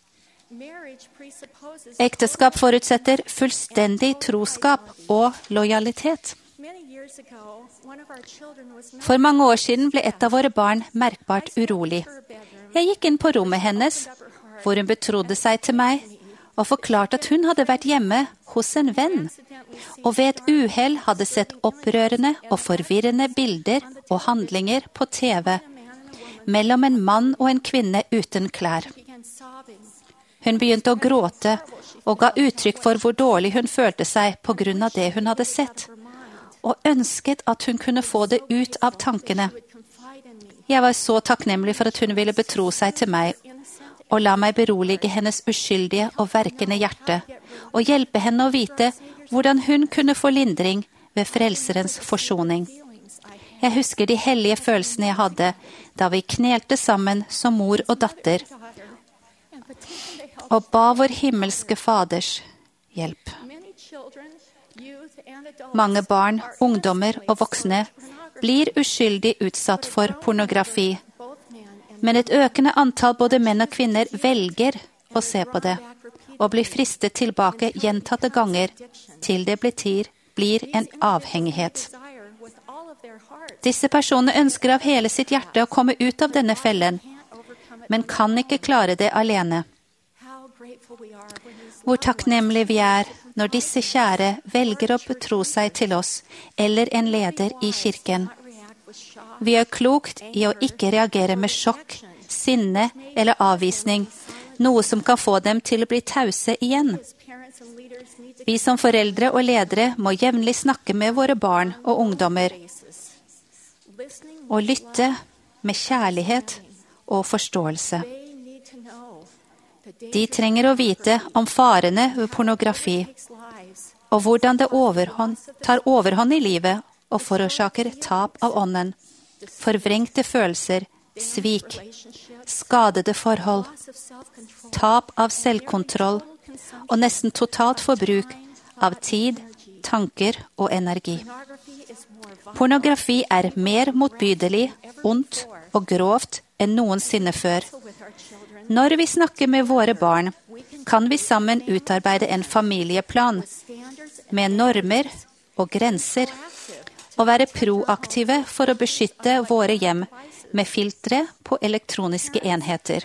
Ekteskap forutsetter fullstendig troskap og lojalitet. For mange år siden ble et av våre barn merkbart urolig. Jeg gikk inn på rommet hennes, hvor hun betrodde seg til meg, og forklarte at hun hadde vært hjemme hos en venn, og ved et uhell hadde sett opprørende og forvirrende bilder og handlinger på TV, mellom en mann og en kvinne uten klær. Hun begynte å gråte, og ga uttrykk for hvor dårlig hun følte seg på grunn av det hun hadde sett, og ønsket at hun kunne få det ut av tankene. Jeg var så takknemlig for at hun ville betro seg til meg, og la meg berolige hennes uskyldige og verkende hjerte, og hjelpe henne å vite hvordan hun kunne få lindring ved Frelserens forsoning. Jeg husker de hellige følelsene jeg hadde da vi knelte sammen som mor og datter, og ba vår himmelske Faders hjelp. Mange barn, ungdommer og voksne blir uskyldig utsatt for pornografi, men et økende antall både menn og kvinner velger å se på det, og blir fristet tilbake gjentatte ganger til det blir en avhengighet. Disse personene ønsker av hele sitt hjerte å komme ut av denne fellen, men kan ikke klare det alene. Hvor takknemlig vi er når disse kjære velger å betro seg til oss eller en leder i kirken. Vi er klokt i å ikke reagere med sjokk, sinne eller avvisning, noe som kan få dem til å bli tause igjen. Vi som foreldre og ledere må jevnlig snakke med våre barn og ungdommer, og lytte med kjærlighet og forståelse. De trenger å vite om farene ved pornografi, og hvordan det tar overhånd i livet og forårsaker tap av ånden, forvrengte følelser, svik, skadede forhold, tap av selvkontroll og nesten totalt forbruk av tid, tanker og energi. Pornografi er mer motbydelig, ondt og grovt enn noensinne før. Når vi snakker med våre barn, kan vi sammen utarbeide en familieplan med normer og grenser, og være proaktive for å beskytte våre hjem med filtre på elektroniske enheter.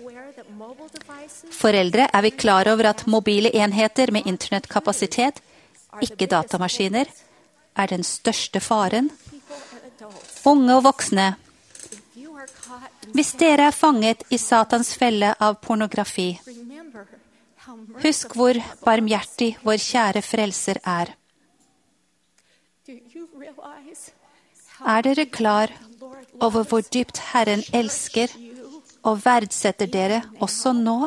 Foreldre er vi klar over at mobile enheter med internettkapasitet, ikke datamaskiner, er den største faren. Unge og voksne, hvis dere er fanget i Satans felle av pornografi, husk hvor barmhjertig vår kjære Frelser er. Er dere klar over hvor dypt Herren elsker og verdsetter dere også nå?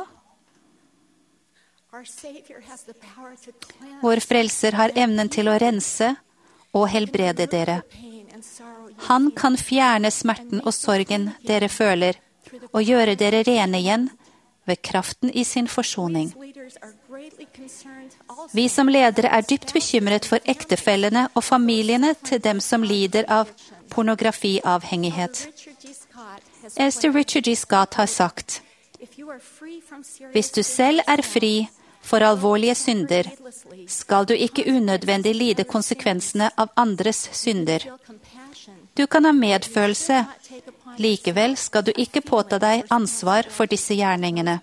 Vår Frelser har evnen til å rense og helbrede dere. Han kan fjerne smerten og sorgen dere føler, og gjøre dere rene igjen ved kraften i sin forsoning. Vi som ledere er dypt bekymret for ektefellene og familiene til dem som lider av pornografiavhengighet. Eldste Richard G. Scott har sagt, hvis du selv er fri for alvorlige synder, skal du ikke unødvendig lide konsekvensene av andres synder. Du kan ha medfølelse, likevel skal du ikke påta deg ansvar for disse gjerningene.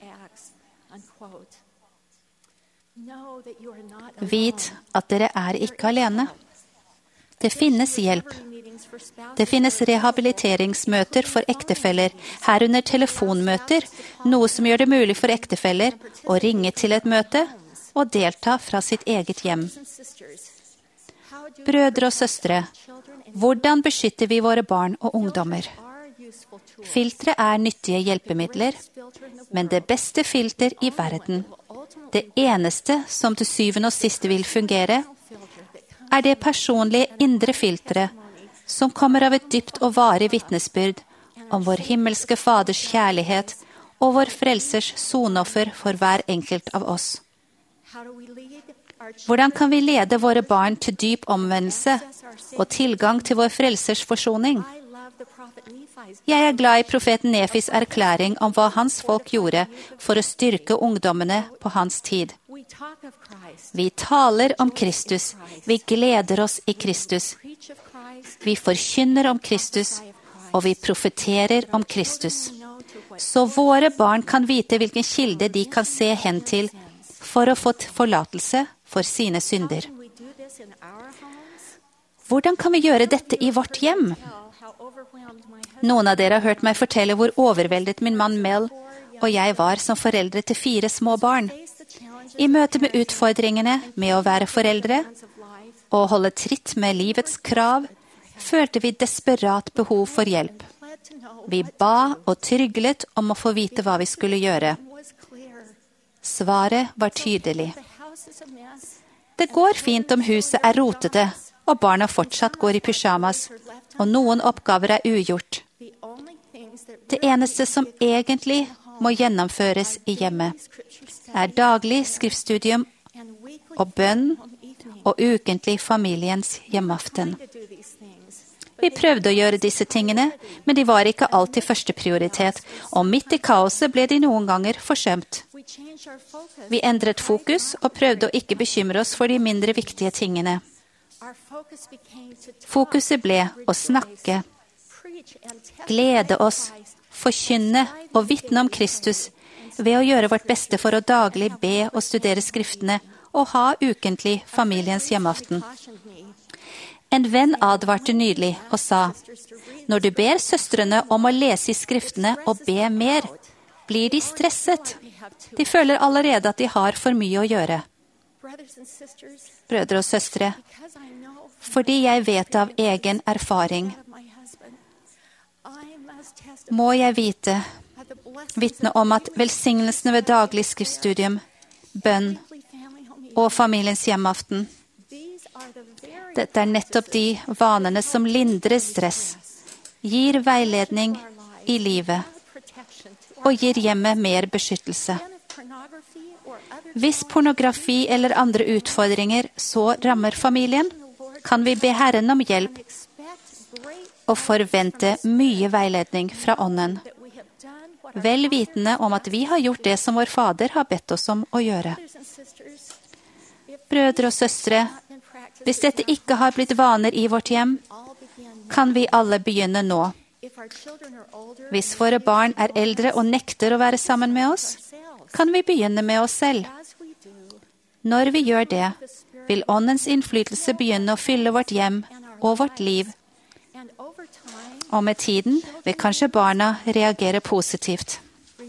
Vit at dere er ikke alene. Det finnes hjelp. Det finnes rehabiliteringsmøter for ektefeller, herunder telefonmøter, noe som gjør det mulig for ektefeller å ringe til et møte og delta fra sitt eget hjem. Brødre og søstre, hvordan beskytter vi våre barn og ungdommer? Filtre er nyttige hjelpemidler, men det beste filter i verden, det eneste som til syvende og sist vil fungere, er det personlige indre filteret som kommer av et dypt og varig vitnesbyrd om vår himmelske Faders kjærlighet og vår frelsers sonoffer for hver enkelt av oss. Hvordan kan vi lede våre barn til dyp omvendelse og tilgang til vår frelsers forsoning? Jeg er glad i profeten Nefis erklæring om hva hans folk gjorde for å styrke ungdommene på hans tid. Vi taler om Kristus, vi gleder oss i Kristus. Vi forkynner om Kristus, og vi profeterer om Kristus. Så våre barn kan vite hvilken kilde de kan se hen til for å få forlatelse for sine synder. Hvordan kan vi gjøre dette i vårt hjem? Noen av dere har hørt meg fortelle hvor overveldet min mann Mel og jeg var som foreldre til 4 små barn. I møte med utfordringene med å være foreldre og holde tritt med livets krav, følte vi desperat behov for hjelp. Vi ba og tryglet om å få vite hva vi skulle gjøre. Svaret var tydelig. Det går fint om huset er rotete, og barna fortsatt går i pyjamas, og noen oppgaver er ugjort. Det eneste som egentlig må gjennomføres i hjemmet, er daglig skriftstudium og bønn og ukentlig familiens hjemmeaften. Vi prøvde å gjøre disse tingene, men de var ikke alltid første prioritet, og midt i kaoset ble de noen ganger forsømt. Vi endret fokus og prøvde å ikke bekymre oss for de mindre viktige tingene. Fokuset ble å snakke, glede oss, forkynne og vitne om Kristus ved å gjøre vårt beste for å daglig be og studere skriftene og ha ukentlig familiens hjemmeaften. En venn advarte nylig og sa, når du ber søstrene om å lese i skriftene og be mer, blir de stresset. De føler allerede at de har for mye å gjøre. Brødre og søstre, fordi jeg vet av egen erfaring, må jeg vitne om at velsignelsene ved daglig skriftstudium, bønn og familiens hjemmeaften, dette er nettopp de vanene som lindrer stress, gir veiledning i livet og gir hjemmet mer beskyttelse. Hvis pornografi eller andre utfordringer så rammer familien, kan vi be Herren om hjelp og forvente mye veiledning fra Ånden, vel vitende om at vi har gjort det som vår Fader har bedt oss om å gjøre. Brødre og søstre, hvis dette ikke har blitt vaner i vårt hjem, kan vi alle begynne nå. Hvis våre barn er eldre og nekter å være sammen med oss, kan vi begynne med oss selv. Når vi gjør det, vil Åndens innflytelse begynne å fylle vårt hjem og vårt liv. Og med tiden vil kanskje barna reagere positivt.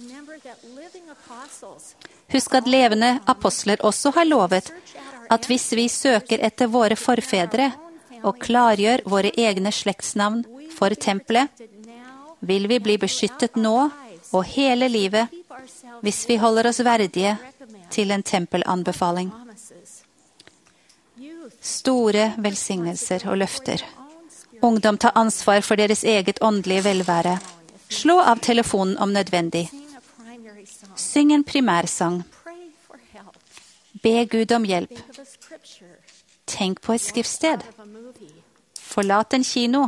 Husk at levende apostler også har lovet at hvis vi søker etter våre forfedre og klargjør våre egne slektsnavn for tempelet, vil vi bli beskyttet nå og hele livet hvis vi holder oss verdige til en tempelanbefaling. Store velsignelser og løfter. Ungdom tar ansvar for deres eget åndelige velvære. Slå av telefonen om nødvendig. Syng en primærsang. Be Gud om hjelp. Tenk på et skriftsted. Forlat en kino.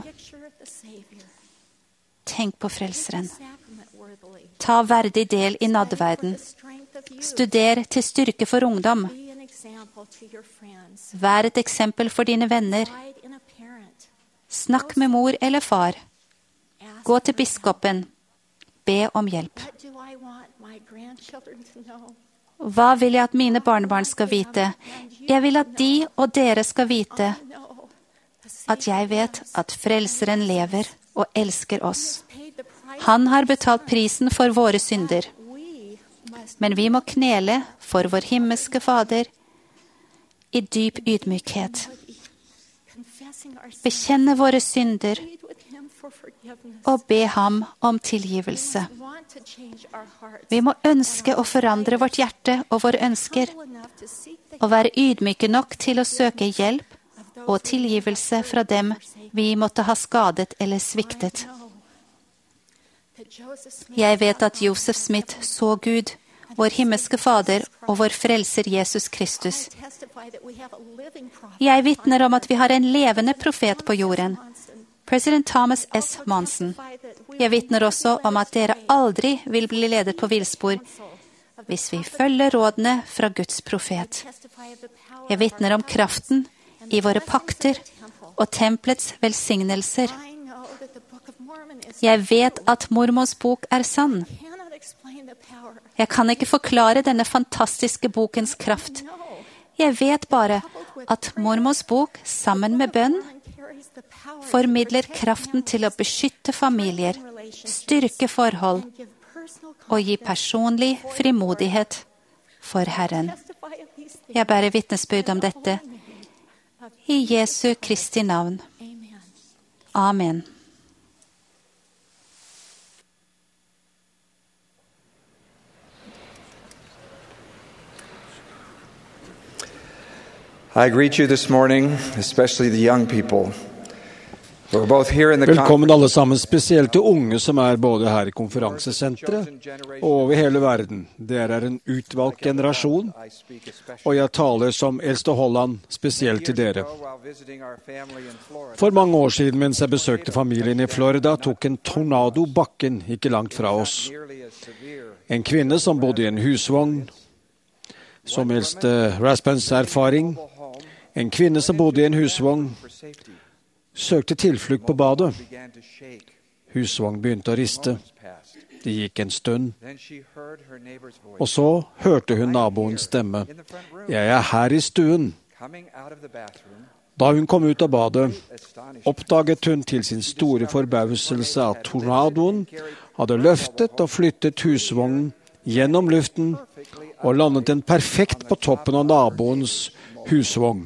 Tenk på Frelseren. Ta verdig del i nadverden. Studer til styrke for ungdom. Vær et eksempel for dine venner. Snakk med mor eller far. Gå til biskopen. Be om hjelp. Hva vil jeg at mine barnebarn skal vite? Jeg vil at de og dere skal vite at jeg vet at Frelseren lever og elsker oss. Han har betalt prisen for våre synder. Men vi må knele for vår himmelske Fader i dyp ydmykhet. Bekjenne våre synder og be ham om tilgivelse. Vi må ønske å forandre vårt hjerte og våre ønsker, og være ydmyke nok til å søke hjelp og tilgivelse fra dem vi måtte ha skadet eller sviktet. Jeg vet at Joseph Smith så Gud, vår himmelske Fader og vår Frelser Jesus Kristus. Jeg vitner om at vi har en levende profet på jorden, president Thomas S. Monson. Jeg vitner også om at dere aldri vil bli ledet på villspor hvis vi følger rådene fra Guds profet. Jeg vitner om kraften i våre pakter og templets velsignelser. Jeg vet at Mormons bok er sann. Jeg kan ikke forklare denne fantastiske bokens kraft. Jeg vet bare at Mormons bok, sammen med bønn, formidler kraften til å beskytte familier, styrke forhold og gi personlig frimodighet for Herren. Jeg bærer vitnesbyrd om dette i Jesu Kristi navn. Amen. I greet you this morning, especially the young people. We're both here in the Velkommen alle sammen, spesielt til unge som er både her i konferansesenteret og over hele verden. Dere er en utvalgt generasjon, og jeg taler som eldste Holland spesielt til dere. For mange år siden, mens jeg besøkte familien i Florida, tok en tornado bakken ikke langt fra oss. En kvinne som bodde i en husvogn, som eldste Raspens erfaring. En kvinne som bodde i en husvogn søkte tilflukt på badet. Husvogn begynte å riste. Det gikk en stund. Og så hørte hun naboens stemme. Jeg er her i stuen. Da hun kom ut av badet, oppdaget hun til sin store forbauselse at tornadoen hadde løftet og flyttet husvognen gjennom luften og landet den perfekt på toppen av naboens husvogn.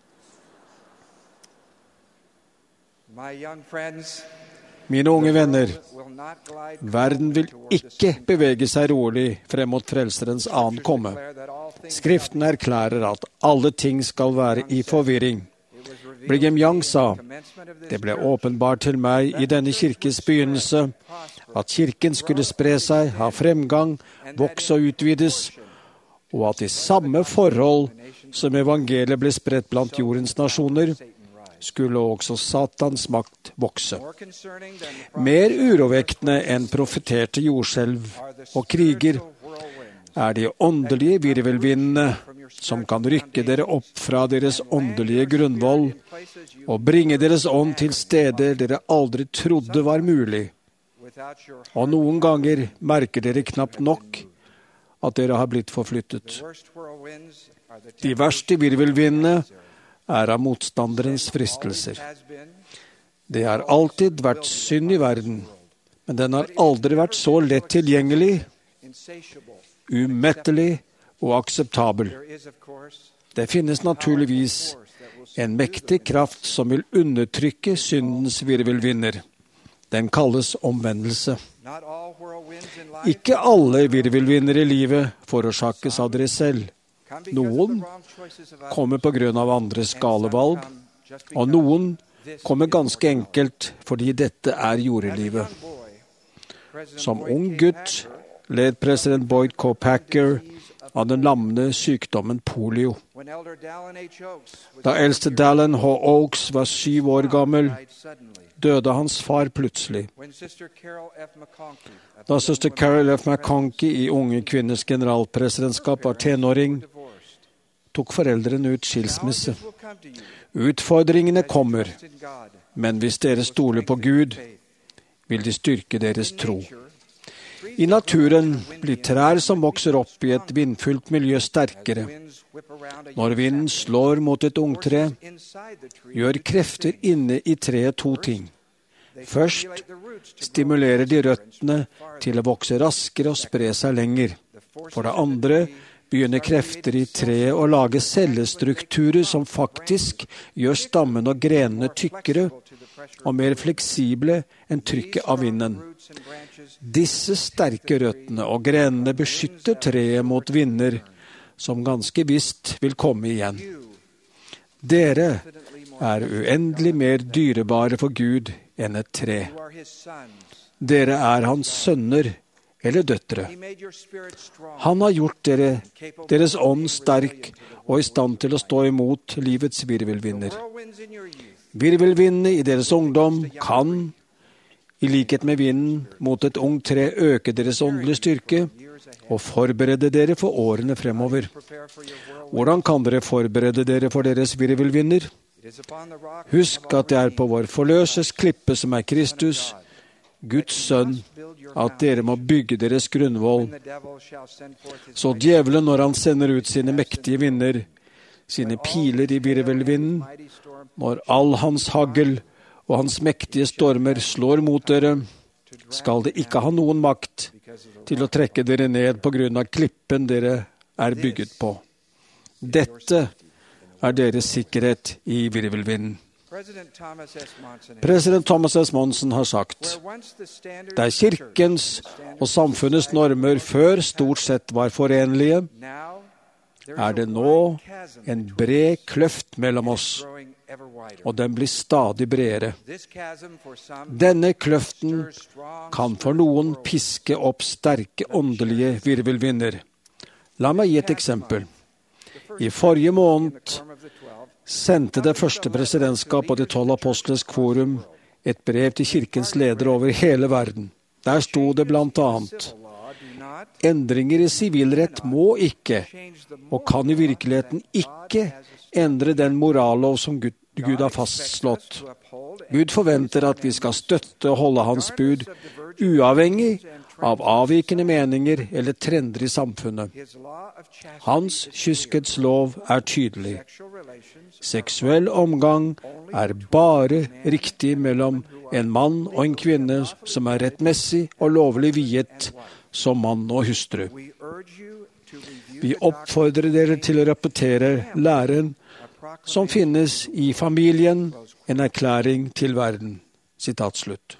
Mine unge venner, verden vil ikke bevege seg rolig frem mot Frelserens ankomme. Skriften erklærer at alle ting skal være i forvirring. Brigham Young sa, det ble åpenbart til meg i denne kirkes begynnelse at kirken skulle spre seg, ha fremgang, vokse og utvides, og at i samme forhold som evangeliet ble spredt blant jordens nasjoner, skulle også Satans makt vokse. Mer urovektende enn profeterte jordskjelv og kriger er de åndelige virvelvindene som kan rykke dere opp fra deres åndelige grunnvoll og bringe deres ånd til steder dere aldri trodde var mulig. Og noen ganger merker dere knapt nok at dere har blitt forflyttet. De verste virvelvindene er av motstanderens fristelser. Det har alltid vært synd i verden, men den har aldri vært så lett tilgjengelig, umettelig og akseptabel. Det finnes naturligvis en mektig kraft som vil undertrykke syndens virvelvinder. Den kalles omvendelse. Ikke alle virvelvinder i livet forårsakes av dere selv. Noen kommer på grunn av andres galevalg, og noen kommer ganske enkelt fordi dette er jordelivet. Som ung gutt led president Boyd K. Packer av den lammende sykdommen polio. Da eldste Dallin H. Oaks var 7 år gammel, døde hans far plutselig. Da søster Carol F. McConkie i Unge kvinners generalpresidentskap var tenåring, tok foreldrene ut skilsmisse. Utfordringene kommer, men hvis dere stoler på Gud, vil de styrke deres tro. I naturen blir trær som vokser opp i et vindfullt miljø sterkere. Når vinden slår mot et ungtre, gjør krefter inne i treet 2 ting. Først stimulerer de røttene til å vokse raskere og spre seg lenger. For det andre begynner krefter i treet å lage cellestrukturer som faktisk gjør stammen og grenene tykkere og mer fleksible enn trykket av vinden. Disse sterke røttene og grenene beskytter treet mot vinder som ganske visst vil komme igjen. Dere er uendelig mer dyrebare for Gud enn et tre. Dere er hans sønner eller døtre. Han har gjort deres ånd sterk og i stand til å stå imot livets virvelvinder. Virvelvindene i deres ungdom kan, i likhet med vinden mot et ungt tre, øke deres åndelige styrke og forberede dere for årene fremover. Hvordan kan dere forberede dere for deres virvelvinder? Husk at det er på vår forløses klippe som er Kristus, Guds sønn, at dere må bygge deres grunnvoll. Så djevelen, når han sender ut sine mektige vinder, sine piler i virvelvinden, når all hans hagl og hans mektige stormer slår mot dere, skal det ikke ha noen makt til å trekke dere ned på grunn av klippen dere er bygget på. Dette er deres sikkerhet i virvelvinden. President Thomas S. Monson har sagt, der kirkens og samfunnets normer før stort sett var forenlige, er det nå en bred kløft mellom oss, og den blir stadig bredere. Denne kløften kan for noen piske opp sterke åndelige virvelvinder. La meg gi et eksempel. I forrige måned sendte det første presidentskap og de 12 apostles quorum et brev til kirkens ledere over hele verden. Der sto det blant annet: endringer i sivilrett må ikke, og kan i virkeligheten ikke, endre den morallov som Gud har fastslått. Gud forventer at vi skal støtte og holde hans bud, uavhengig av avvikende meninger eller trender i samfunnet. Hans kyskhetslov er tydelig. Seksuell omgang er bare riktig mellom en mann og en kvinne som er rettmessig og lovlig viet som mann og hustru. Vi oppfordrer dere til å repetere læren som finnes i familien, en erklæring til verden. Sitat slutt.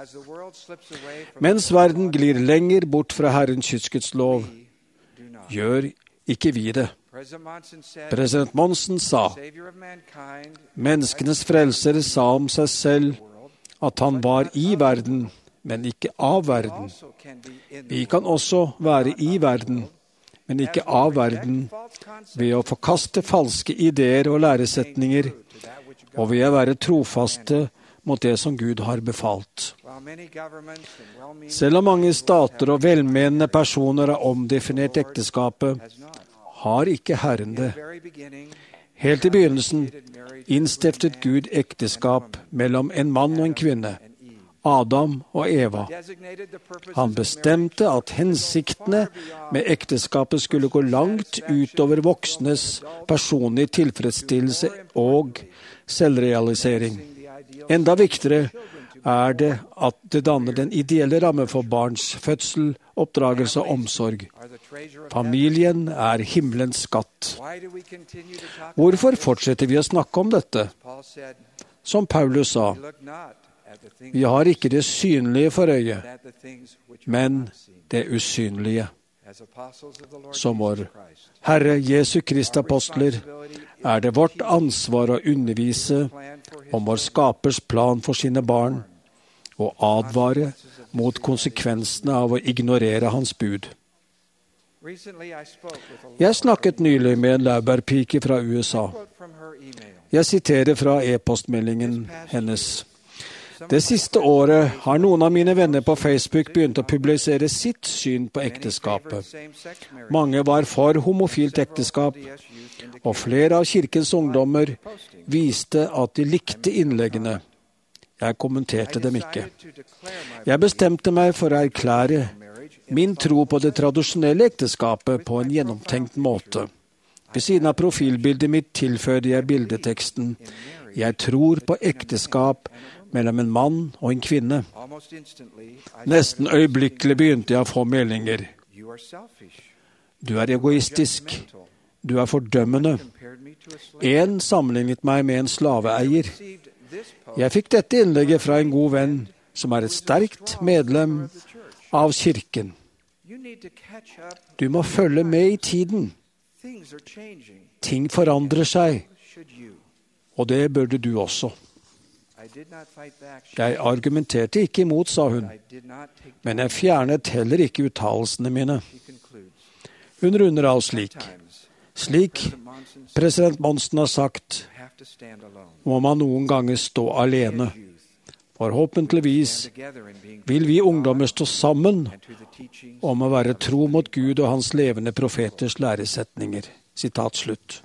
Mens verden glir lenger bort fra Herrens kyskhetslov, gjør ikke vi det. President Monson sa, menneskenes frelser sa om seg selv at han var i verden, men ikke av verden. Vi kan også være i verden, men ikke av verden, ved å forkaste falske ideer og læresetninger, og ved å være trofaste mot det som Gud har befalt. Selv om mange stater og velmenende personer har omdefinert ekteskapet, har ikke Herren det. Helt i begynnelsen innstiftet Gud ekteskap mellom en mann og en kvinne, Adam og Eva. Han bestemte at hensiktene med ekteskapet skulle gå langt utover voksnes personlige tilfredsstillelse og selvrealisering. Enda viktigere er det at det danner den ideelle ramme for barns fødsel, oppdragelse og omsorg. Familien er himmelens skatt. Hvorfor fortsetter vi å snakke om dette? Som Paulus sa, vi har ikke det synlige for øyet, men det usynlige. Som vår Herre Jesu Kristi apostler er det vårt ansvar å undervise om vår skapers plan for sine barn, og advare mot konsekvensene av å ignorere hans bud. Jeg snakket nylig med en laurbærpike fra USA. Jeg siterer fra e-postmeldingen hennes. Det siste året har noen av mine venner på Facebook begynt å publisere sitt syn på ekteskapet. Mange var for homofilt ekteskap, og flere av kirkens ungdommer viste at de likte innleggene. Jeg kommenterte dem ikke. Jeg bestemte meg for å erklære min tro på det tradisjonelle ekteskapet på en gjennomtenkt måte. Ved siden av profilbildet mitt tilføyde jeg bildeteksten «Jeg tror på ekteskap mellom en mann og en kvinne». Nesten øyeblikkelig begynte jeg å få meldinger. «Du er egoistisk. Du er fordømmende.» En sammenlignet meg med en slaveeier. Jeg fikk dette innlegget fra en god venn, som er et sterkt medlem av kirken. Du må følge med i tiden. Ting forandrer seg, og det burde du også. Jeg argumenterte ikke imot, sa hun, men jeg fjernet heller ikke uttalelsene mine. Hun runder av slik. Slik president Monson har sagt, må man noen ganger stå alene. Forhåpentligvis vil vi ungdommer stå sammen om å være tro mot Gud og hans levende profeters læresetninger. Sitat slutt.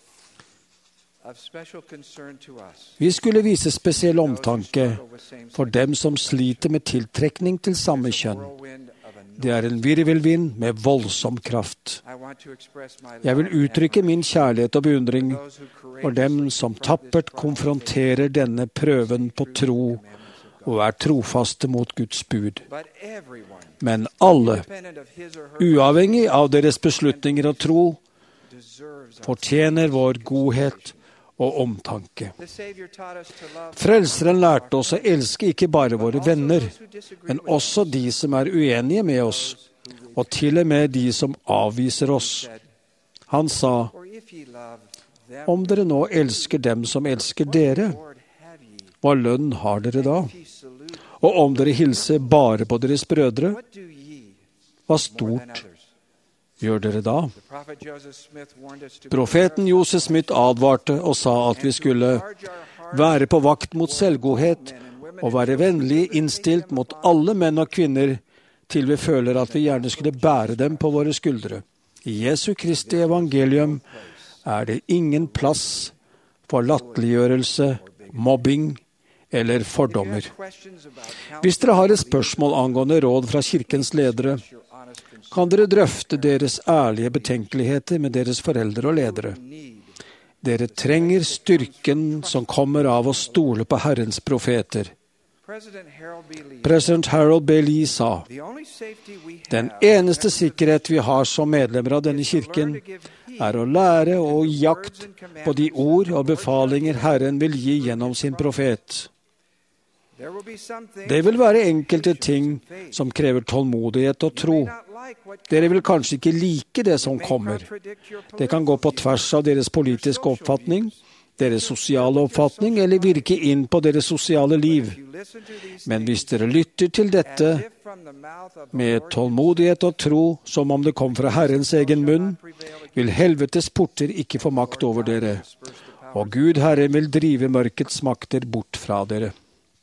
Vi skulle vise spesiell omtanke for dem som sliter med tiltrekning til samme kjønn. Det er en virvelvind med voldsom kraft. Jeg vil uttrykke min kjærlighet og beundring for dem som tappert konfronterer denne prøven på tro og er trofaste mot Guds bud. Men alle, uavhengig av deres beslutninger og tro, fortjener vår godhet og omtanke. Frelseren lærte oss å elske ikke bare våre venner, men også de som er uenige med oss, og til og med de som avviser oss. Han sa, om dere nå elsker dem som elsker dere, hva lønn har dere da? Og om dere hilser bare på deres brødre, hva stort gjør dere da? Profeten Joseph Smith advarte og sa at vi skulle være på vakt mot selvgodhet og være vennlig innstilt mot alle menn og kvinner til vi føler at vi gjerne skulle bære dem på våre skuldre. I Jesu Kristi evangelium er det ingen plass for latterliggjørelse, mobbing eller fordommer. Hvis dere har et spørsmål angående råd fra kirkens ledere, kan dere drøfte deres ærlige betenkeligheter med deres foreldre og ledere. Dere trenger styrken som kommer av å stole på Herrens profeter. President Harold B. Lee sa, den eneste sikkerhet vi har som medlemmer av denne kirken, er å lære og gi akt på de ord og befalinger Herren vil gi gjennom sin profet. Det vil være enkelte ting som krever tålmodighet og tro. Dere vil kanskje ikke like det som kommer. Det kan gå på tvers av deres politiske oppfatning, deres sosiale oppfatning, eller virke inn på deres sosiale liv. Men hvis dere lytter til dette med tålmodighet og tro, som om det kom fra Herrens egen munn, vil helvetes porter ikke få makt over dere, og Gud Herren vil drive mørkets makter bort fra dere.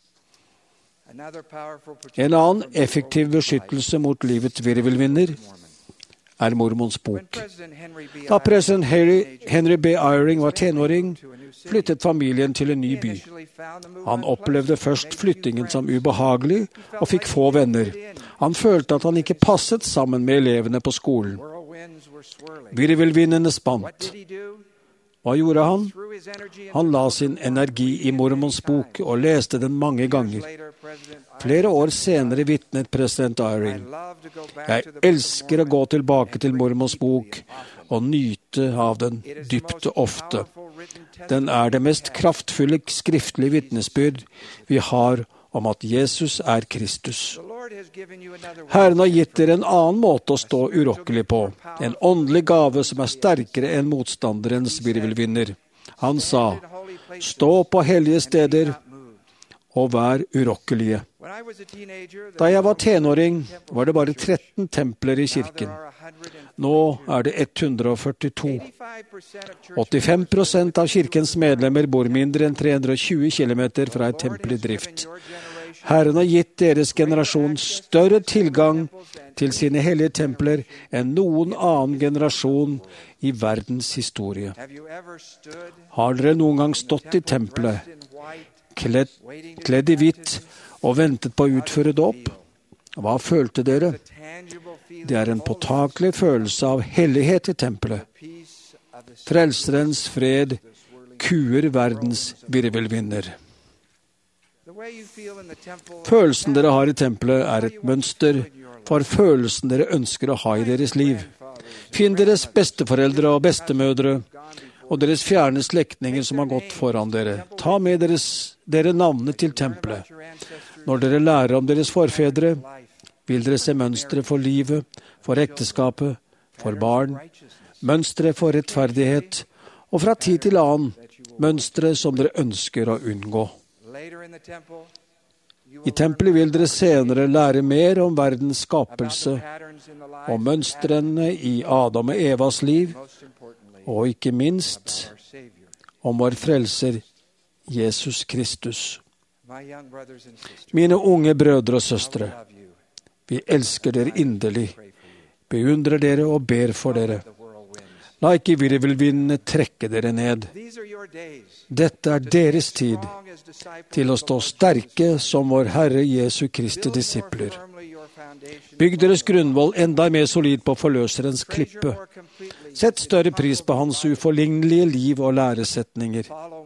En annen effektiv beskyttelse mot livets virvelvinder er Mormons bok. Da president Henry B. Eyring var tenåring, flyttet familien til en ny by. Han opplevde først flyttingen som ubehagelig og fikk få venner. Han følte at han ikke passet sammen med elevene på skolen. Virvelvindene spant. Hva gjorde han? Han la sin energi i Mormons bok og leste den mange ganger. Flere år senere vitnet president Eyring. Jeg elsker å gå tilbake til Mormons bok og nyte av den dypt og ofte. Den er det mest kraftfulle skriftlige vitnesbyrd vi har om at Jesus er Kristus. Herren har gitt dere en annen måte å stå urokkelig på, en åndelig gave som er sterkere enn motstanderens virvelvinder. Han sa, stå på hellige steder og vær urokkelige. Da jeg var tenåring, var det bare 13 templer i kirken. Nå er det 142. 85% av kirkens medlemmer bor mindre enn 320 km fra et tempel i drift. Herren har gitt deres generasjon større tilgang til sine hellige templer enn noen annen generasjon i verdens historie. Har dere noen gang stått i tempelet, kledd i hvitt og ventet på å utføre dåp? Hva følte dere? Det er en påtakelig følelse av hellighet i tempelet. Frelserens fred kuer verdens virvelvinder. Følelsen dere har i tempelet er et mønster for følelsen dere ønsker å ha i deres liv. Finn deres besteforeldre og bestemødre og deres fjerne slektninger som har gått foran dere. Ta med dere navnet til tempelet. Når dere lærer om deres forfedre, vil dere se mønstre for livet, for ekteskapet, for barn, mønstre for rettferdighet, og fra tid til annen, mønstre som dere ønsker å unngå. I tempelet vil dere senere lære mer om verdens skapelse, om mønstrene i Adam og Evas liv, og ikke minst om vår frelser Jesus Kristus. Mine unge brødre og søstre, vi elsker dere inderlig, beundrer dere og ber for dere. La ikke virvelvindene trekke dere ned. Dette er deres tid til å stå sterke som vår Herre Jesu Kristi disipler. Bygg deres grunnvoll enda mer solid på forløserens klippe. Sett større pris på hans uforlignelige liv og læresetninger.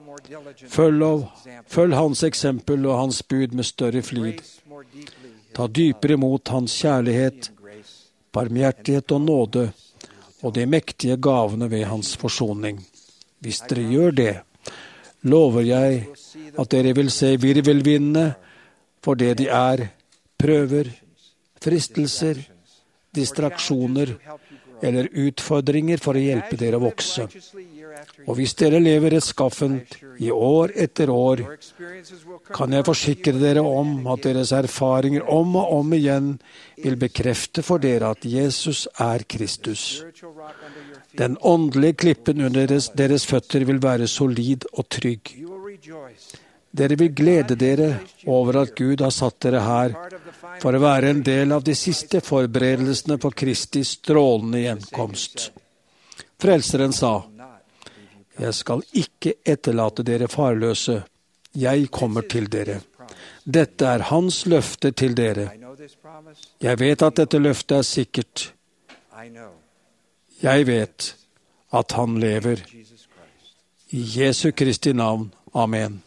Følg hans eksempel og hans bud med større flid. Ta dypere mot hans kjærlighet, barmhjertighet og nåde, og de mektige gavene ved hans forsoning. Hvis dere gjør det, lover jeg at dere vil se virvelvindene for det de er, prøver, fristelser, distraksjoner eller utfordringer for å hjelpe dere å vokse. Og hvis dere lever rettskaffent i år etter år, kan jeg forsikre dere om at deres erfaringer om og om igjen vil bekrefte for dere at Jesus er Kristus. Den åndelige klippen under deres føtter vil være solid og trygg. Dere vil glede dere over at Gud har satt dere her for å være en del av de siste forberedelsene på Kristi strålende gjenkomst. Frelseren sa, «Jeg skal ikke etterlate dere farløse. Jeg kommer til dere.» Dette er hans løfte til dere. Jeg vet at dette løftet er sikkert. Jeg vet at han lever. I Jesu Kristi navn. Amen.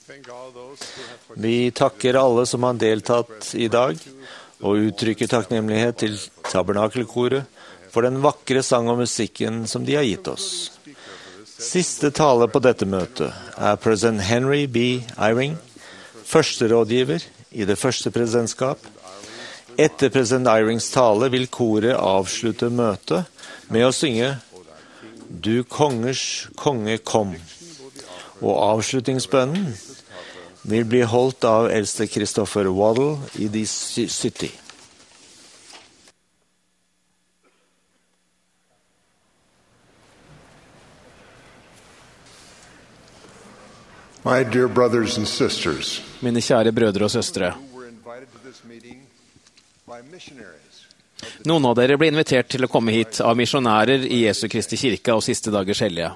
Vi takker alle som har deltatt i dag, og uttrykker takknemlighet til tabernakelkoret for den vakre sang og musikken som de har gitt oss. Siste tale på dette møtet er president Henry B. Eyring, førsterådgiver i det første presidentskap. Etter president Eyrings tale vil koret avslutte møtet med å synge «Du kongers konge kom», og avslutningsbønnen vil bli holdt av eldste Christopher Waddle i de 70. My dear brothers and sisters, Mine kjære brødre og søstre. Noen av dere ble invitert til å komme hit av misjonærer i Jesu Kristi kirke og siste dagers hellige.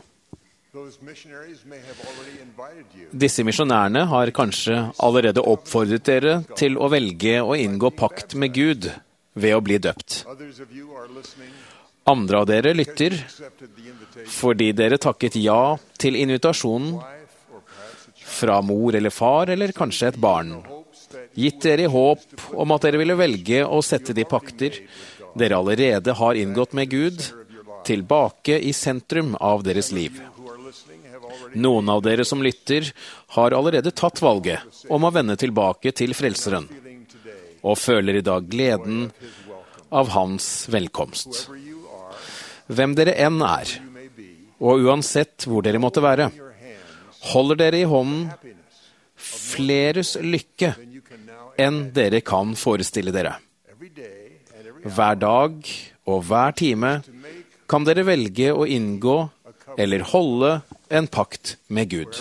Disse misjonærene har kanskje allerede oppfordret dere til å velge å inngå pakt med Gud ved å bli døpt. Andre av dere lytter fordi dere takket ja til invitasjonen fra mor eller far, eller kanskje et barn, gitt dere i håp om at dere ville velge å sette de pakter dere allerede har inngått med Gud, tilbake i sentrum av deres liv. Noen av dere som lytter har allerede tatt valget om å vende tilbake til Frelseren, og føler i dag gleden av hans velkomst. Hvem dere enn er, og uansett hvor dere måtte være, holder dere i hånden fleres lykke enn dere kan forestille dere. Hver dag og hver time kan dere velge å inngå eller holde en pakt med Gud.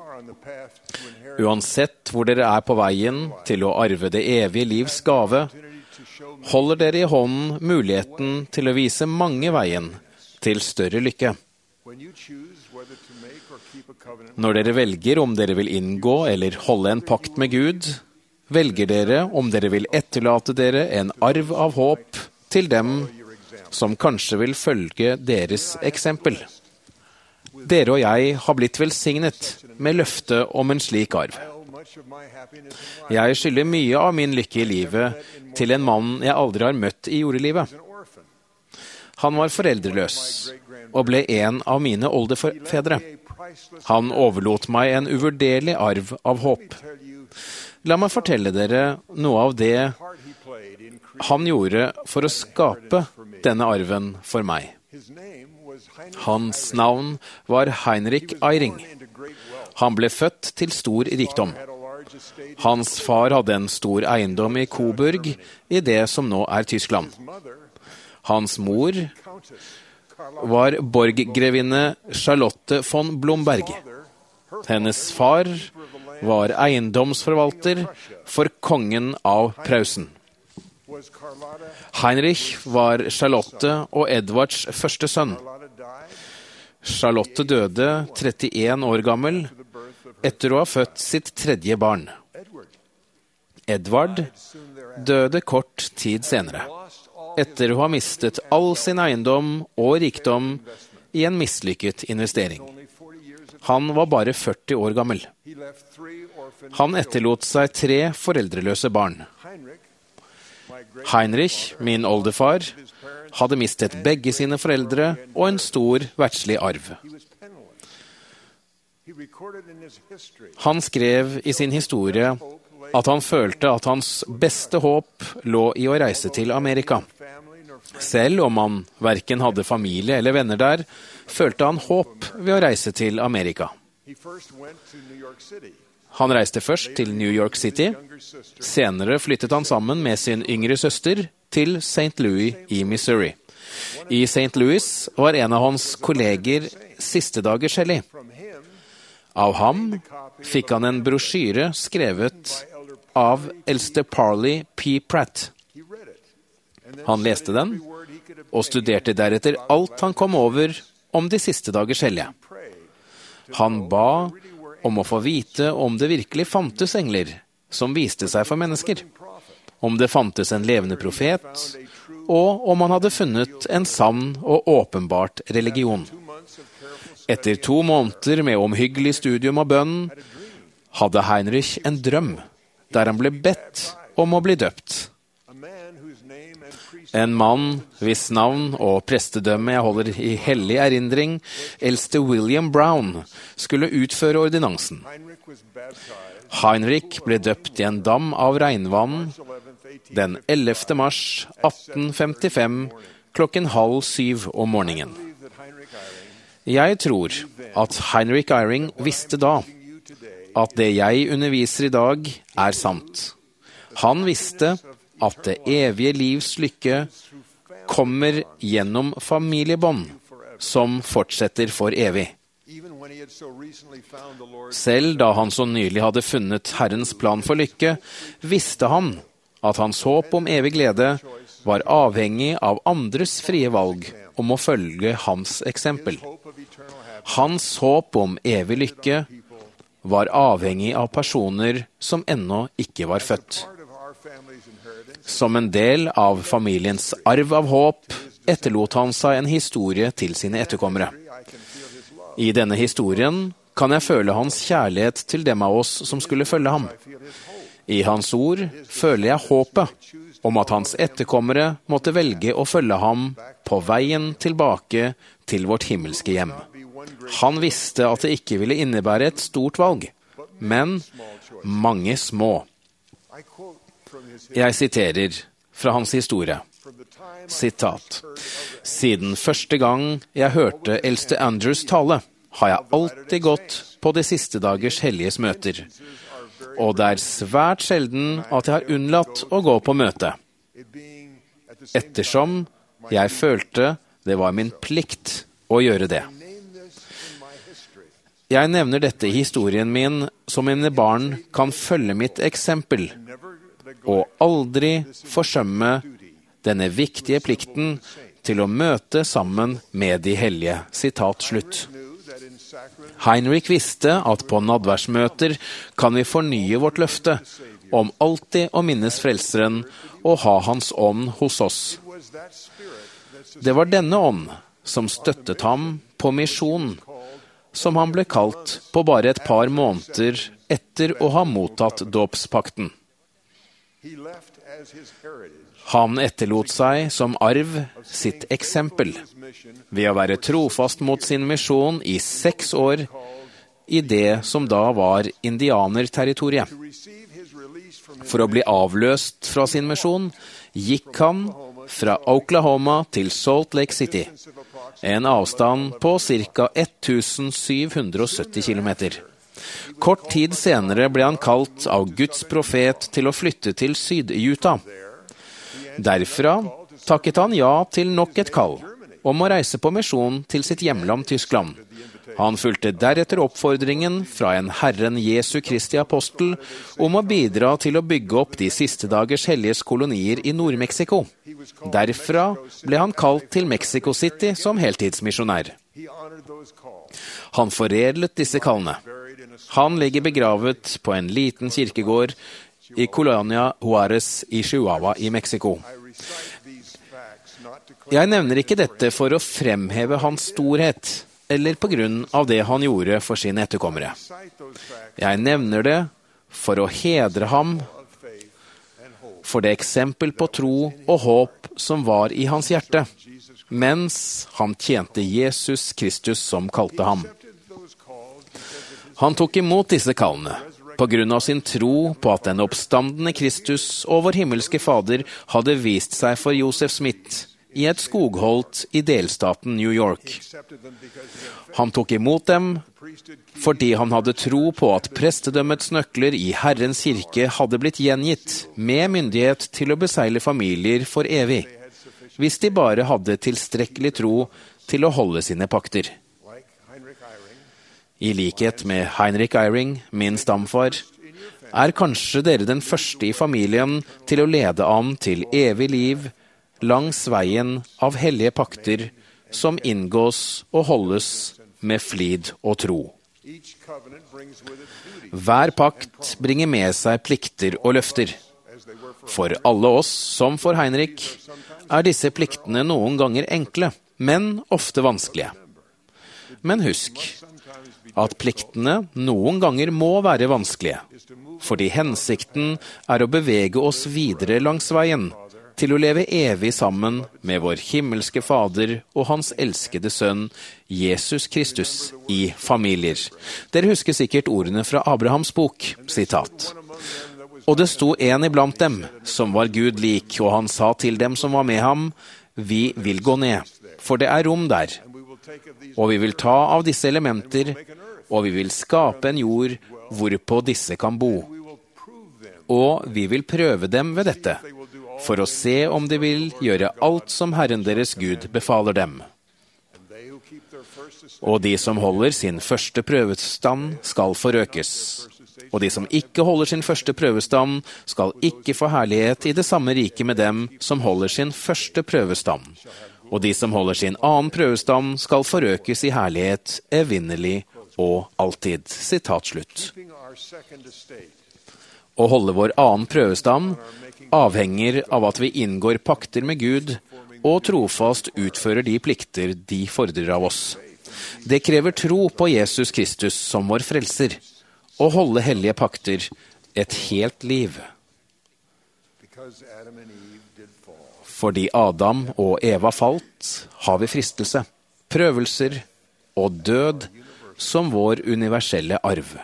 Uansett hvor dere er på veien til å arve det evige livs gave, holder dere i hånden muligheten til å vise mange veien til større lykke. Når dere velger om dere vil inngå eller holde en pakt med Gud, velger dere om dere vil etterlate dere en arv av håp til dem som kanskje vil følge deres eksempel. Dere og jeg har blitt velsignet med løfte om en slik arv. Jeg skylder mye av min lykke i livet til en mann jeg aldri har møtt i jordelivet. Han var foreldreløs og ble en av mine oldefedre. Han overlot meg en uvurderlig arv av håp. La meg fortelle dere noe av det han gjorde for å skape denne arven for meg. Hans navn var Heinrich Eyring. Han ble født til stor rikdom. Hans far hadde en stor eiendom i Coburg, i det som nå er Tyskland. Hans mor var borggrevinne Charlotte von Blomberg. Hennes far var eiendomsforvalter for kongen av Preussen. Heinrich var Charlotte og Edvards første sønn. Charlotte døde 31 år gammel etter å ha født sitt tredje barn. Edvard døde kort tid senere, etter å ha mistet all sin eiendom og rikdom i en mislykket investering. Han var bare 40 år gammel. Han etterlot seg 3 foreldreløse barn. Heinrich, min oldefar, hadde mistet begge sine foreldre og en stor verdslig arv. Han skrev i sin historie at han følte at hans beste håp lå i å reise til Amerika. Selv om han hverken hadde familie eller venner der, følte han håp ved å reise til Amerika. Han reiste først til New York City. Senere flyttet han sammen med sin yngre søster til St. Louis i Missouri. I St. Louis var en av hans kolleger siste dagers hellig. Av ham fikk han en brosjyre skrevet av eldste Parley P. Pratt. Han leste den, og studerte deretter alt han kom over om de siste dagers hellige. Han ba om å få vite om det virkelig fantes engler som viste seg for mennesker, om det fantes en levende profet, og om han hadde funnet en sann og åpenbart religion. Etter 2 måneder med omhyggelig studium og bønn, hadde Heinrich en drøm der han ble bedt om å bli døpt. En mann hvis navn og prestedømme jeg holder i hellig erindring, eldste William Brown, skulle utføre ordinansen. Heinrich ble døpt i en dam av regnvann den 11. mars 1855 klokken 6:30 om morgenen. Jeg tror at Heinrich Eyring visste da at det jeg underviser i dag er sant. Han visste at det evige livs lykke kommer gjennom familiebånd som fortsetter for evig. Selv da han så nylig hadde funnet Herrens plan for lykke, visste han at hans håp om evig glede var avhengig av andres frie valg om å følge hans eksempel. Hans håp om evig lykke var avhengig av personer som ennå ikke var født. Som en del av familiens arv av håp, etterlot han seg en historie til sine etterkommere. I denne historien kan jeg føle hans kjærlighet til dem av oss som skulle følge ham. I hans ord føler jeg håpet om at hans etterkommere måtte velge å følge ham på veien tilbake til vårt himmelske hjem. Han visste at det ikke ville innebære et stort valg, men mange små. Jeg siterer fra hans historie. Sitat. Siden første gang jeg hørte eldste Andrews tale, har jeg alltid gått på de siste dagers helliges møter. Og det er svært sjelden at jeg har unnlatt å gå på møte. Ettersom jeg følte det var min plikt å gjøre det. Jeg nevner dette i historien min som mine barn kan følge mitt eksempel, og aldri forsømme denne viktige plikten til å møte sammen med de hellige. Sitat slutt. Heinrich visste at på nadværsmøter kan vi fornye vårt løfte om alltid å minnes frelseren og ha hans ånd hos oss. Det var denne ånd som støttet ham på misjon, som han ble kalt på bare et par måneder etter å ha mottatt dåpspakten. Han etterlot seg som arv sitt eksempel ved å være trofast mot sin misjon i 6 år i det som da var indianerterritoriet. For å bli avløst fra sin misjon gikk han fra Oklahoma til Salt Lake City, en avstand på ca. 1770 kilometer. Kort tid senere ble han kalt av Guds profet til å flytte til Syd-Utah. Derfra takket han ja til nok et kall om å reise på misjon til sitt hjemland Tyskland. Han fulgte deretter oppfordringen fra en Herren Jesu Kristi apostel om å bidra til å bygge opp de siste dagers helliges kolonier i Nord-Mexico. Derfra ble han kalt til Mexico City som heltidsmisjonær. Han foredlet disse kallene. Han ligger begravet på en liten kirkegård i Colonia Juarez i Chihuahua i Mexico. Jeg nevner ikke dette for å fremheve hans storhet, eller på grunn av det han gjorde for sine etterkommere. Jeg nevner det for å hedre ham, for det eksempel på tro og håp som var i hans hjerte, mens han tjente Jesus Kristus som kalte ham. Han tok imot disse kallene, på grunn av sin tro på at den oppstandende Kristus og vår himmelske Fader hadde vist seg for Joseph Smith i et skogholt i delstaten New York. Han tok imot dem fordi han hadde tro på at prestedømmets nøkler i Herrens kirke hadde blitt gjengitt med myndighet til å besegle familier for evig, hvis de bare hadde tilstrekkelig tro til å holde sine pakter. I likhet med Heinrich Eyring, min stamfar, er kanskje dere den første i familien til å lede an til evig liv langs veien av hellige pakter som inngås og holdes med flid og tro. Hver pakt bringer med seg plikter og løfter. For alle oss, som for Heinrich, er disse pliktene noen ganger enkle, men ofte vanskelige. Men husk, at pliktene noen ganger må være vanskelige, fordi hensikten å bevege oss videre langs veien, til å leve evig sammen med vår himmelske Fader og hans elskede sønn, Jesus Kristus, i familier. Dere husker sikkert ordene fra Abrahams bok, sitat. Og det sto en iblant dem, som var Gud lik, og han sa til dem som var med ham, vi vil gå ned, for det rom der. Og vi vil ta av disse elementer, og vi vil skape en jord hvorpå disse kan bo. Og vi vil prøve dem ved dette, for å se om de vil gjøre alt som Herren deres Gud befaler dem. Og de som holder sin første prøvestand skal forøkes. Og de som ikke holder sin første prøvestand skal ikke få herlighet i det samme riket med dem som holder sin første prøvestand. Og de som holder sin annen prøvestand skal forøkes i herlighet, evinnelig og alltid. Sitat slutt. Å holde vår annen prøvestand avhenger av at vi inngår pakter med Gud og trofast utfører de plikter de fordrer av oss. Det krever tro på Jesus Kristus som vår frelser, og holde hellige pakter et helt liv. Fordi Adam og Eva falt, har vi fristelse, prøvelser og død som vår universelle arv.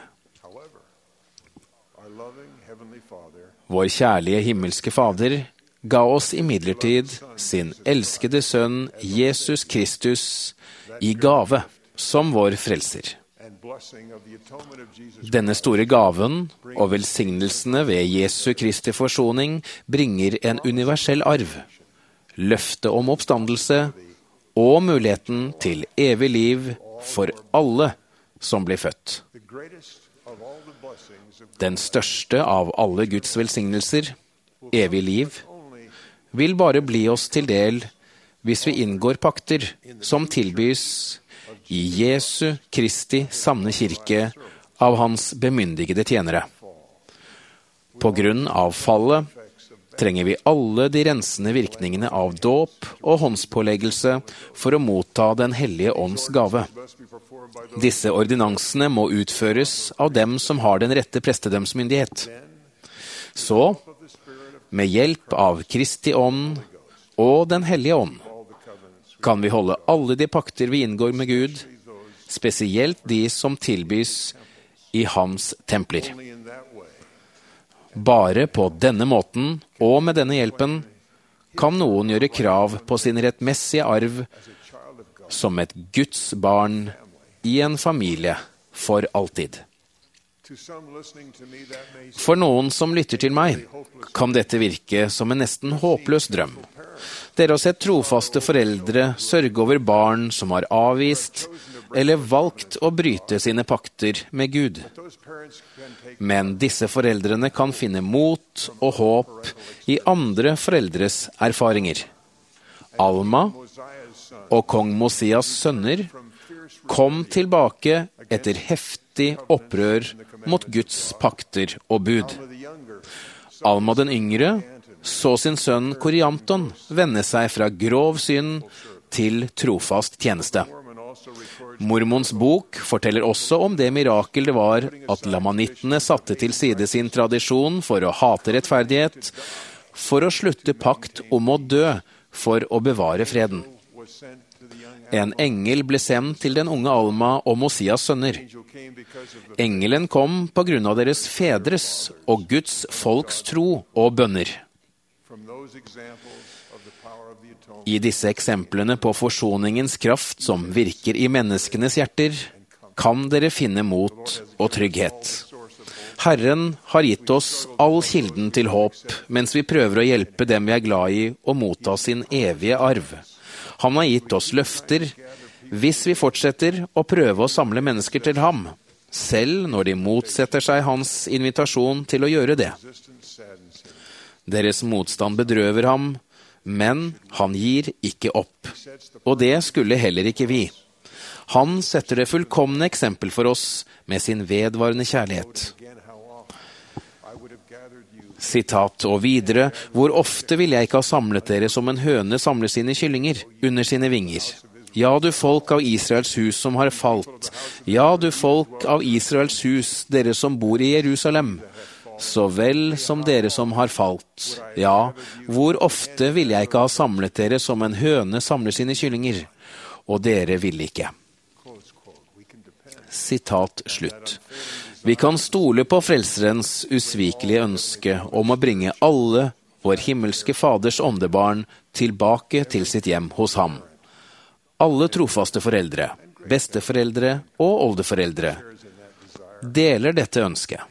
Vår kjærlige himmelske Fader ga oss imidlertid sin elskede sønn Jesus Kristus i gave som vår frelser. Denne store gaven og velsignelsene ved Jesu Kristi forsoning bringer en universell arv, løfte om oppstandelse og muligheten til evig liv for alle som blir født. Den største av alle Guds velsignelser, evig liv, vil bare bli oss til del hvis vi inngår pakter som tilbys i Jesu Kristi sanne kirke av hans bemyndigede tjenere. På grunn av fallet trenger vi alle de rensende virkningene av dåp og håndspåleggelse for å motta den hellige ånds gave. Disse ordinansene må utføres av dem som har den rette prestedømsmyndighet. Så, med hjelp av Kristi ånd og den hellige ånd, kan vi holde alle de pakter vi inngår med Gud, spesielt de som tilbys i hans templer. Bare på denne måten og med denne hjelpen kan noen gjøre krav på sin rettmessige arv som et Guds barn i en familie for alltid. For noen som lytter til meg, kan dette virke som en nesten håpløs drøm. Dere har sett trofaste foreldre sørge over barn som har avvist eller valgt å bryte sine pakter med Gud. Men disse foreldrene kan finne mot og håp i andre foreldres erfaringer. Alma og kong Mosias sønner kom tilbake etter heftig opprør mot Guds pakter og bud. Alma den yngre så sin sønn Korianton vende seg fra grov synd til trofast tjeneste. Mormons bok forteller også om det mirakel det var at lamanittene satte til side sin tradisjon for å hate rettferdighet, for å slutte pakt om å dø for å bevare freden. En engel ble sendt til den unge Alma og Mosias sønner. Engelen kom på grunn av deres fedres og Guds folks tro og bønner. I disse eksemplene på forsoningens kraft som virker i menneskenes hjerter, kan dere finne mot og trygghet. Herren har gitt oss all kilden til håp, mens vi prøver å hjelpe dem vi er glad i å motta sin evige arv. Han har gitt oss løfter, hvis vi fortsetter å prøve å samle mennesker til ham, selv når de motsetter seg hans invitasjon til å gjøre det. Deres motstand bedrøver ham, men han gir ikke opp. Og det skulle heller ikke vi. Han setter det fullkomne eksempel for oss med sin vedvarende kjærlighet. Sitat og videre, hvor ofte vil jeg ikke ha samlet dere som en høne samler sine kyllinger under sine vinger. Ja, du folk av Israels hus som har falt. Ja, du folk av Israels hus, dere som bor i Jerusalem. Så vel som dere som har falt. Ja, hvor ofte ville jeg ikke ha samlet dere som en høne samler sine kyllinger, og dere ville ikke. Sitat slutt. Vi kan stole på Frelserens usvikelige ønske om å bringe alle vår himmelske Faders åndebarn tilbake til sitt hjem hos ham. Alle trofaste foreldre, besteforeldre og oldeforeldre deler dette ønsket.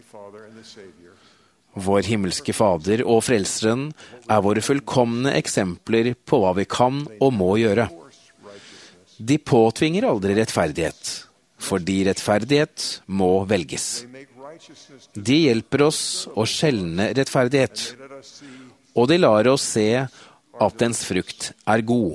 Vår himmelske Fader og Frelseren er våre fullkomne eksempler på hva vi kan og må gjøre. De påtvinger aldri rettferdighet, fordi rettferdighet må velges. De hjelper oss å skjelne rettferdighet, og de lar oss se at dens frukt er god.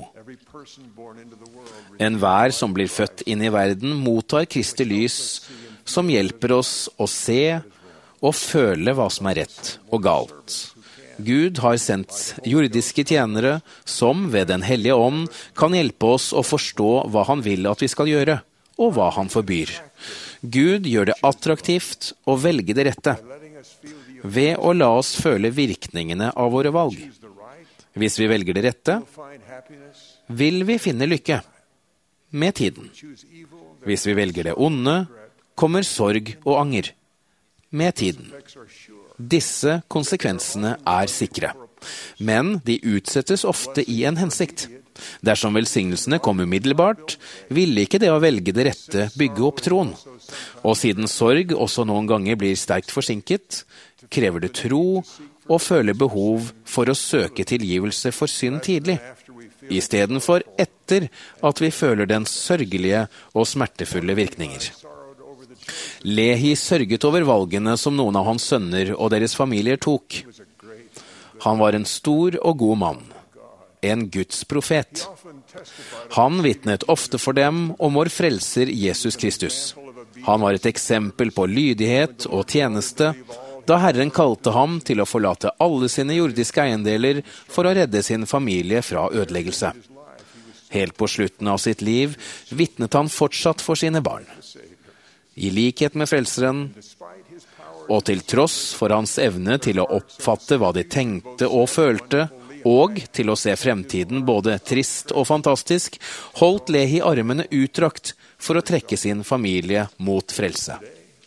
Enhver som blir født inn i verden mottar Kristi lys, som hjelper oss å se og føle hva som er rett og galt. Gud har sendt jordiske tjenere som ved den hellige ånd kan hjelpe oss å forstå hva han vil at vi skal gjøre, og hva han forbyr. Gud gjør det attraktivt å velge det rette, ved å la oss føle virkningene av våre valg. Hvis vi velger det rette, vil vi finne lykke med tiden. Hvis vi velger det onde, kommer sorg og anger med tiden. Disse konsekvensene er sikre, men de utsettes ofte i en hensikt. Dersom velsignelsene kom umiddelbart, ville ikke det å velge det rette bygge opp troen. Og siden sorg også noen ganger blir sterkt forsinket, krever det tro og føle behov for å søke tilgivelse for synd tidlig, i stedet for etter at vi føler den sørgelige og smertefulle virkninger. Lehi sørget over valgene som noen av hans sønner og deres familier tok. Han var en stor og god mann, en Guds profet. Han vitnet ofte for dem om vår frelser Jesus Kristus. Han var et eksempel på lydighet og tjeneste, da Herren kalte ham til å forlate alle sine jordiske eiendeler for å redde sin familie fra ødeleggelse. Helt på slutten av sitt liv vitnet han fortsatt for sine barn. I likhet med Frelseren, og til tross for hans evne til å oppfatte hva de tenkte og følte, og til å se fremtiden både trist og fantastisk, holdt Lehi armene utdrakt for å trekke sin familie mot frelse.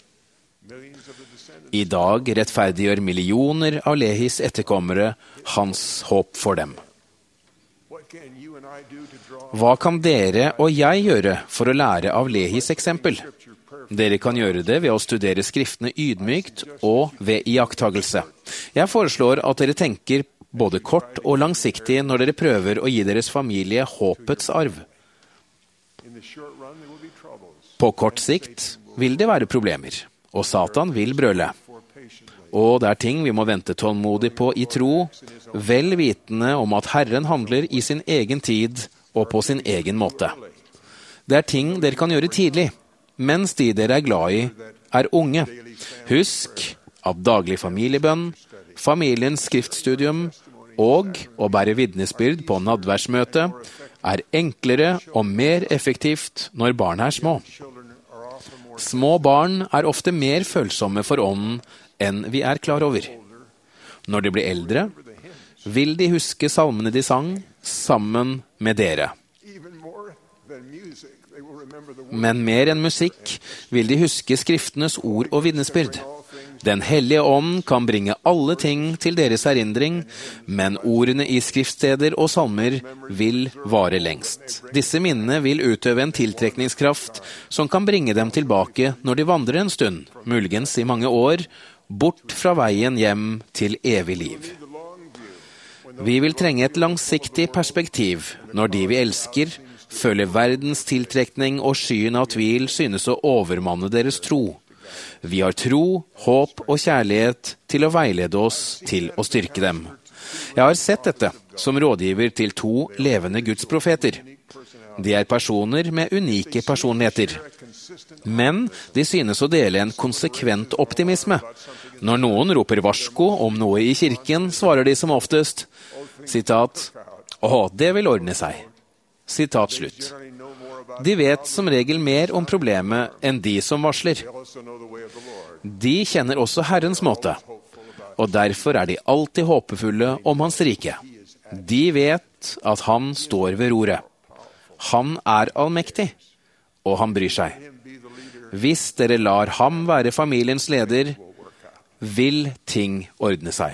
I dag rettferdiggjør millioner av Lehis etterkommere hans håp for dem. Hva kan dere og jeg gjøre for å lære av Lehis eksempel? Dere kan gjøre det ved å studere skriftene ydmykt og ved iakttagelse. Jeg foreslår at dere tenker både kort og langsiktig når dere prøver å gi deres familie håpets arv. På kort sikt vil det være problemer, og Satan vil brøle. Og det er ting vi må vente tålmodig på i tro, vel vitende om at Herren handler i sin egen tid og på sin egen måte. Det er ting dere kan gjøre tidlig, mens de dere er glad i, er unge. Husk at daglig familiebønn, familiens skriftstudium og å bære vitnesbyrd på nadværsmøte er enklere og mer effektivt når barna er små. Små barn er ofte mer følsomme for ånden enn vi er klar over. Når de blir eldre, vil de huske salmene de sang sammen med dere. Men mer enn musikk vil de huske skriftenes ord og vitnesbyrd. Den hellige ånd kan bringe alle ting til deres erindring, men ordene i skriftsteder og salmer vil vare lengst. Disse minnene vil utøve en tiltrekningskraft som kan bringe dem tilbake når de vandrer en stund, muligens i mange år, bort fra veien hjem til evig liv. Vi vil trenge et langsiktig perspektiv når de vi elsker, føler verdens tiltrekning og skyen av tvil synes å overmanne deres tro. Vi har tro, håp og kjærlighet til å veilede oss til å styrke dem. Jeg har sett dette som rådgiver til 2 levende gudsprofeter. De er personer med unike personligheter. Men de synes å dele en konsekvent optimisme. Når noen roper varsko om noe i kirken, svarer de som oftest, sitat, «Å, det vil ordne seg». Sitat slutt. De vet som regel mer om problemet enn de som varsler. De kjenner også Herrens måte, og derfor er de alltid håpefulle om hans rike. De vet at han står ved roret. Han er allmektig, og han bryr seg. Hvis dere lar ham være familiens leder, vil ting ordne seg.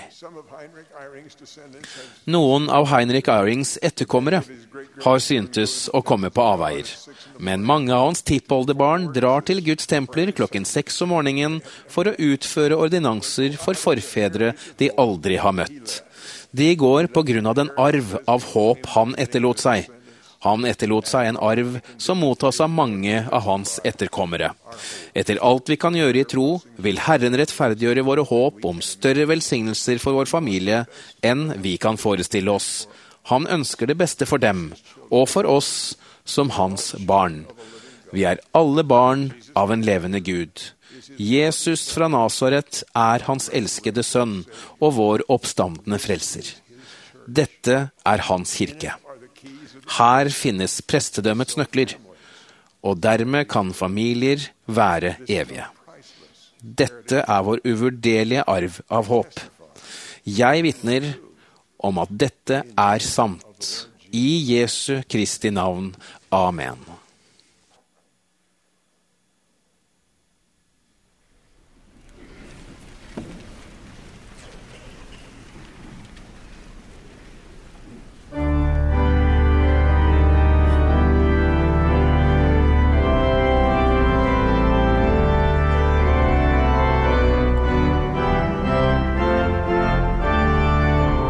Noen av Heinrich Eyrings etterkommere har syntes å komme på avveier, men mange av hans tippoldebarn drar til Guds templer 6:00 om morgenen for å utføre ordinanser for forfedre de aldri har møtt. De går på grunn av den arv av håp han etterlot seg. Han etterlot seg en arv som mottas av mange av hans etterkommere. Etter alt vi kan gjøre i tro, vil Herren rettferdiggjøre våre håp om større velsignelser for vår familie enn vi kan forestille oss. Han ønsker det beste for dem, og for oss som hans barn. Vi er alle barn av en levende Gud. Jesus fra Nasaret er hans elskede sønn og vår oppstandende frelser. Dette er hans kirke. Her finnes prestedømmets nøkler, og dermed kan familier være evige. Dette er vår uvurderlige arv av håp. Jeg vitner om at dette er sant. I Jesu Kristi navn. Amen.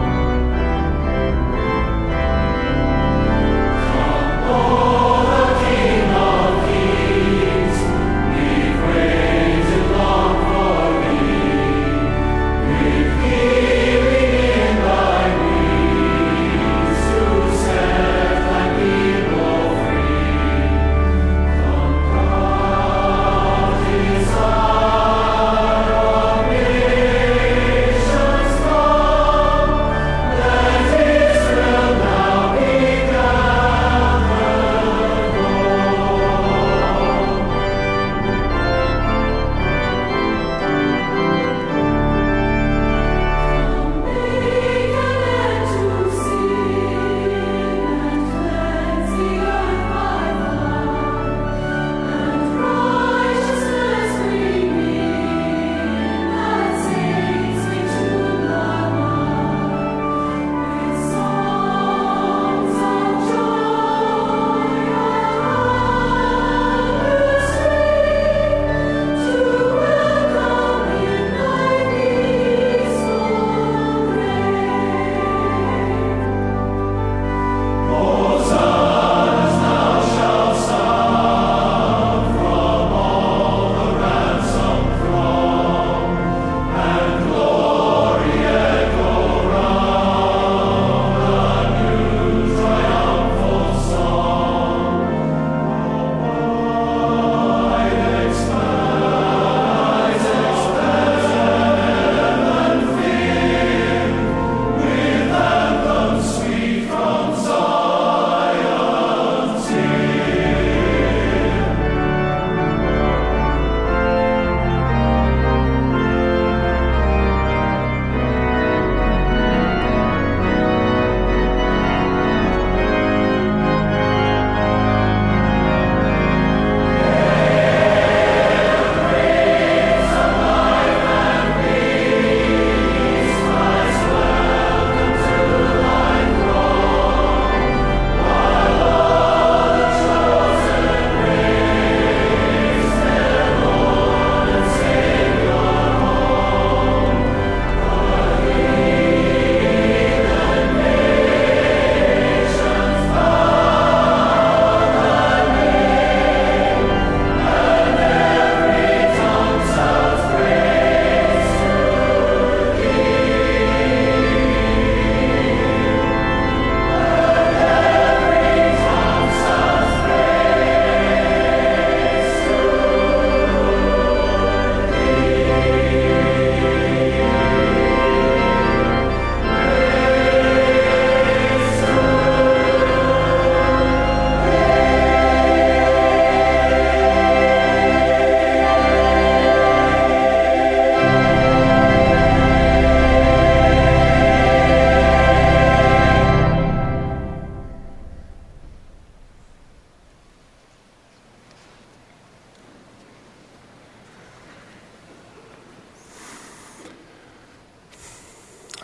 Oh,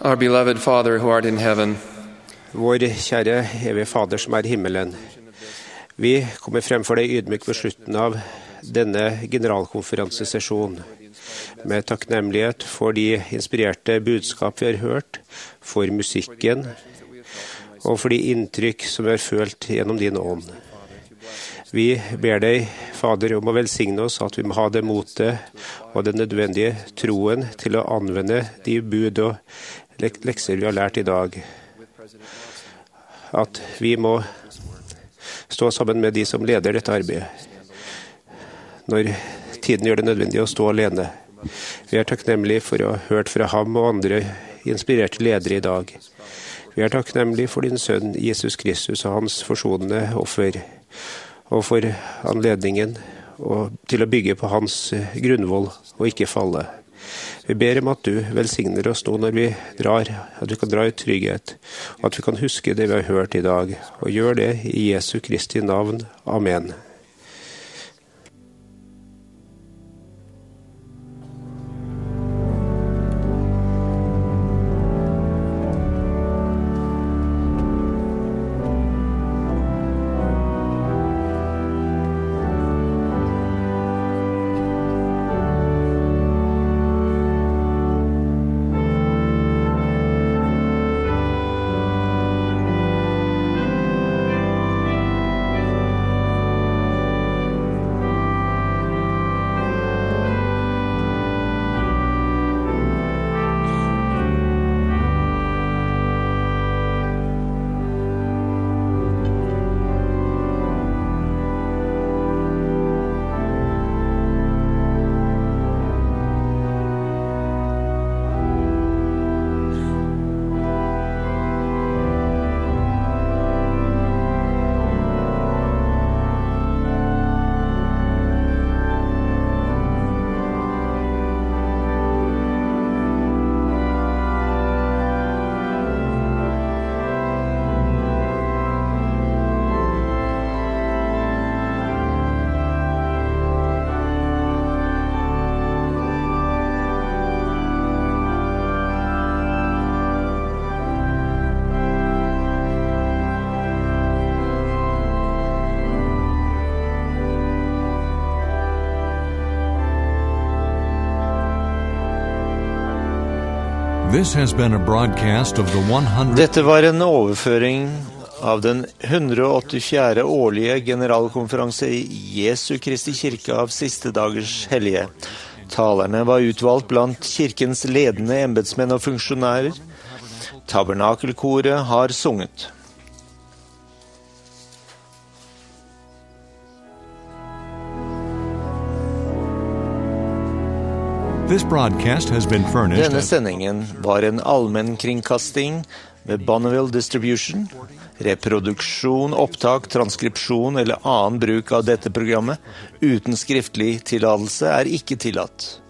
Our beloved Father who art in heaven, Vår kjære evige Fader som er i himmelen. Vi kommer frem for deg ydmyk ved slutten av denne generalkonferansesesjonen, med takknemlighet for de inspirerte budskap vi har hørt, for musikken og for de inntrykk som vi har følt gjennom din ånd. Vi ber deg, Fader, om å velsigne oss at vi må ha det motet og den nødvendige troen til å anvende de bud og lekser vi har lært i dag. At vi må stå sammen med de som leder dette arbeidet, når tiden gjør det nødvendig å stå alene. Vi er takknemlige for å ha hørt fra ham og andre inspirerte ledere i dag. Vi er takknemlige for din sønn Jesus Kristus og hans forsonende offer, og for anledningen til å bygge på hans grunnvoll og ikke falle. Vi ber om at du velsigner oss nå når vi drar, at vi kan dra i trygghet, og at vi kan huske det vi har hørt i dag, og gjør det i Jesu Kristi navn. Amen. This has been a broadcast of the 100... Dette var en overføring av den 184. årlige generalkonferanse i Jesu Kristi kirke av siste dagers hellige. Talerne var utvalgt blant kirkens ledende embedsmenn og funksjonærer. Tabernakelkoret har sunget. Denne sendingen var en allmennkringkasting med Bonneville Distribution. Reproduksjon, opptak, transkripsjon eller annen bruk av dette programmet uten skriftlig tillatelse er ikke tillatt.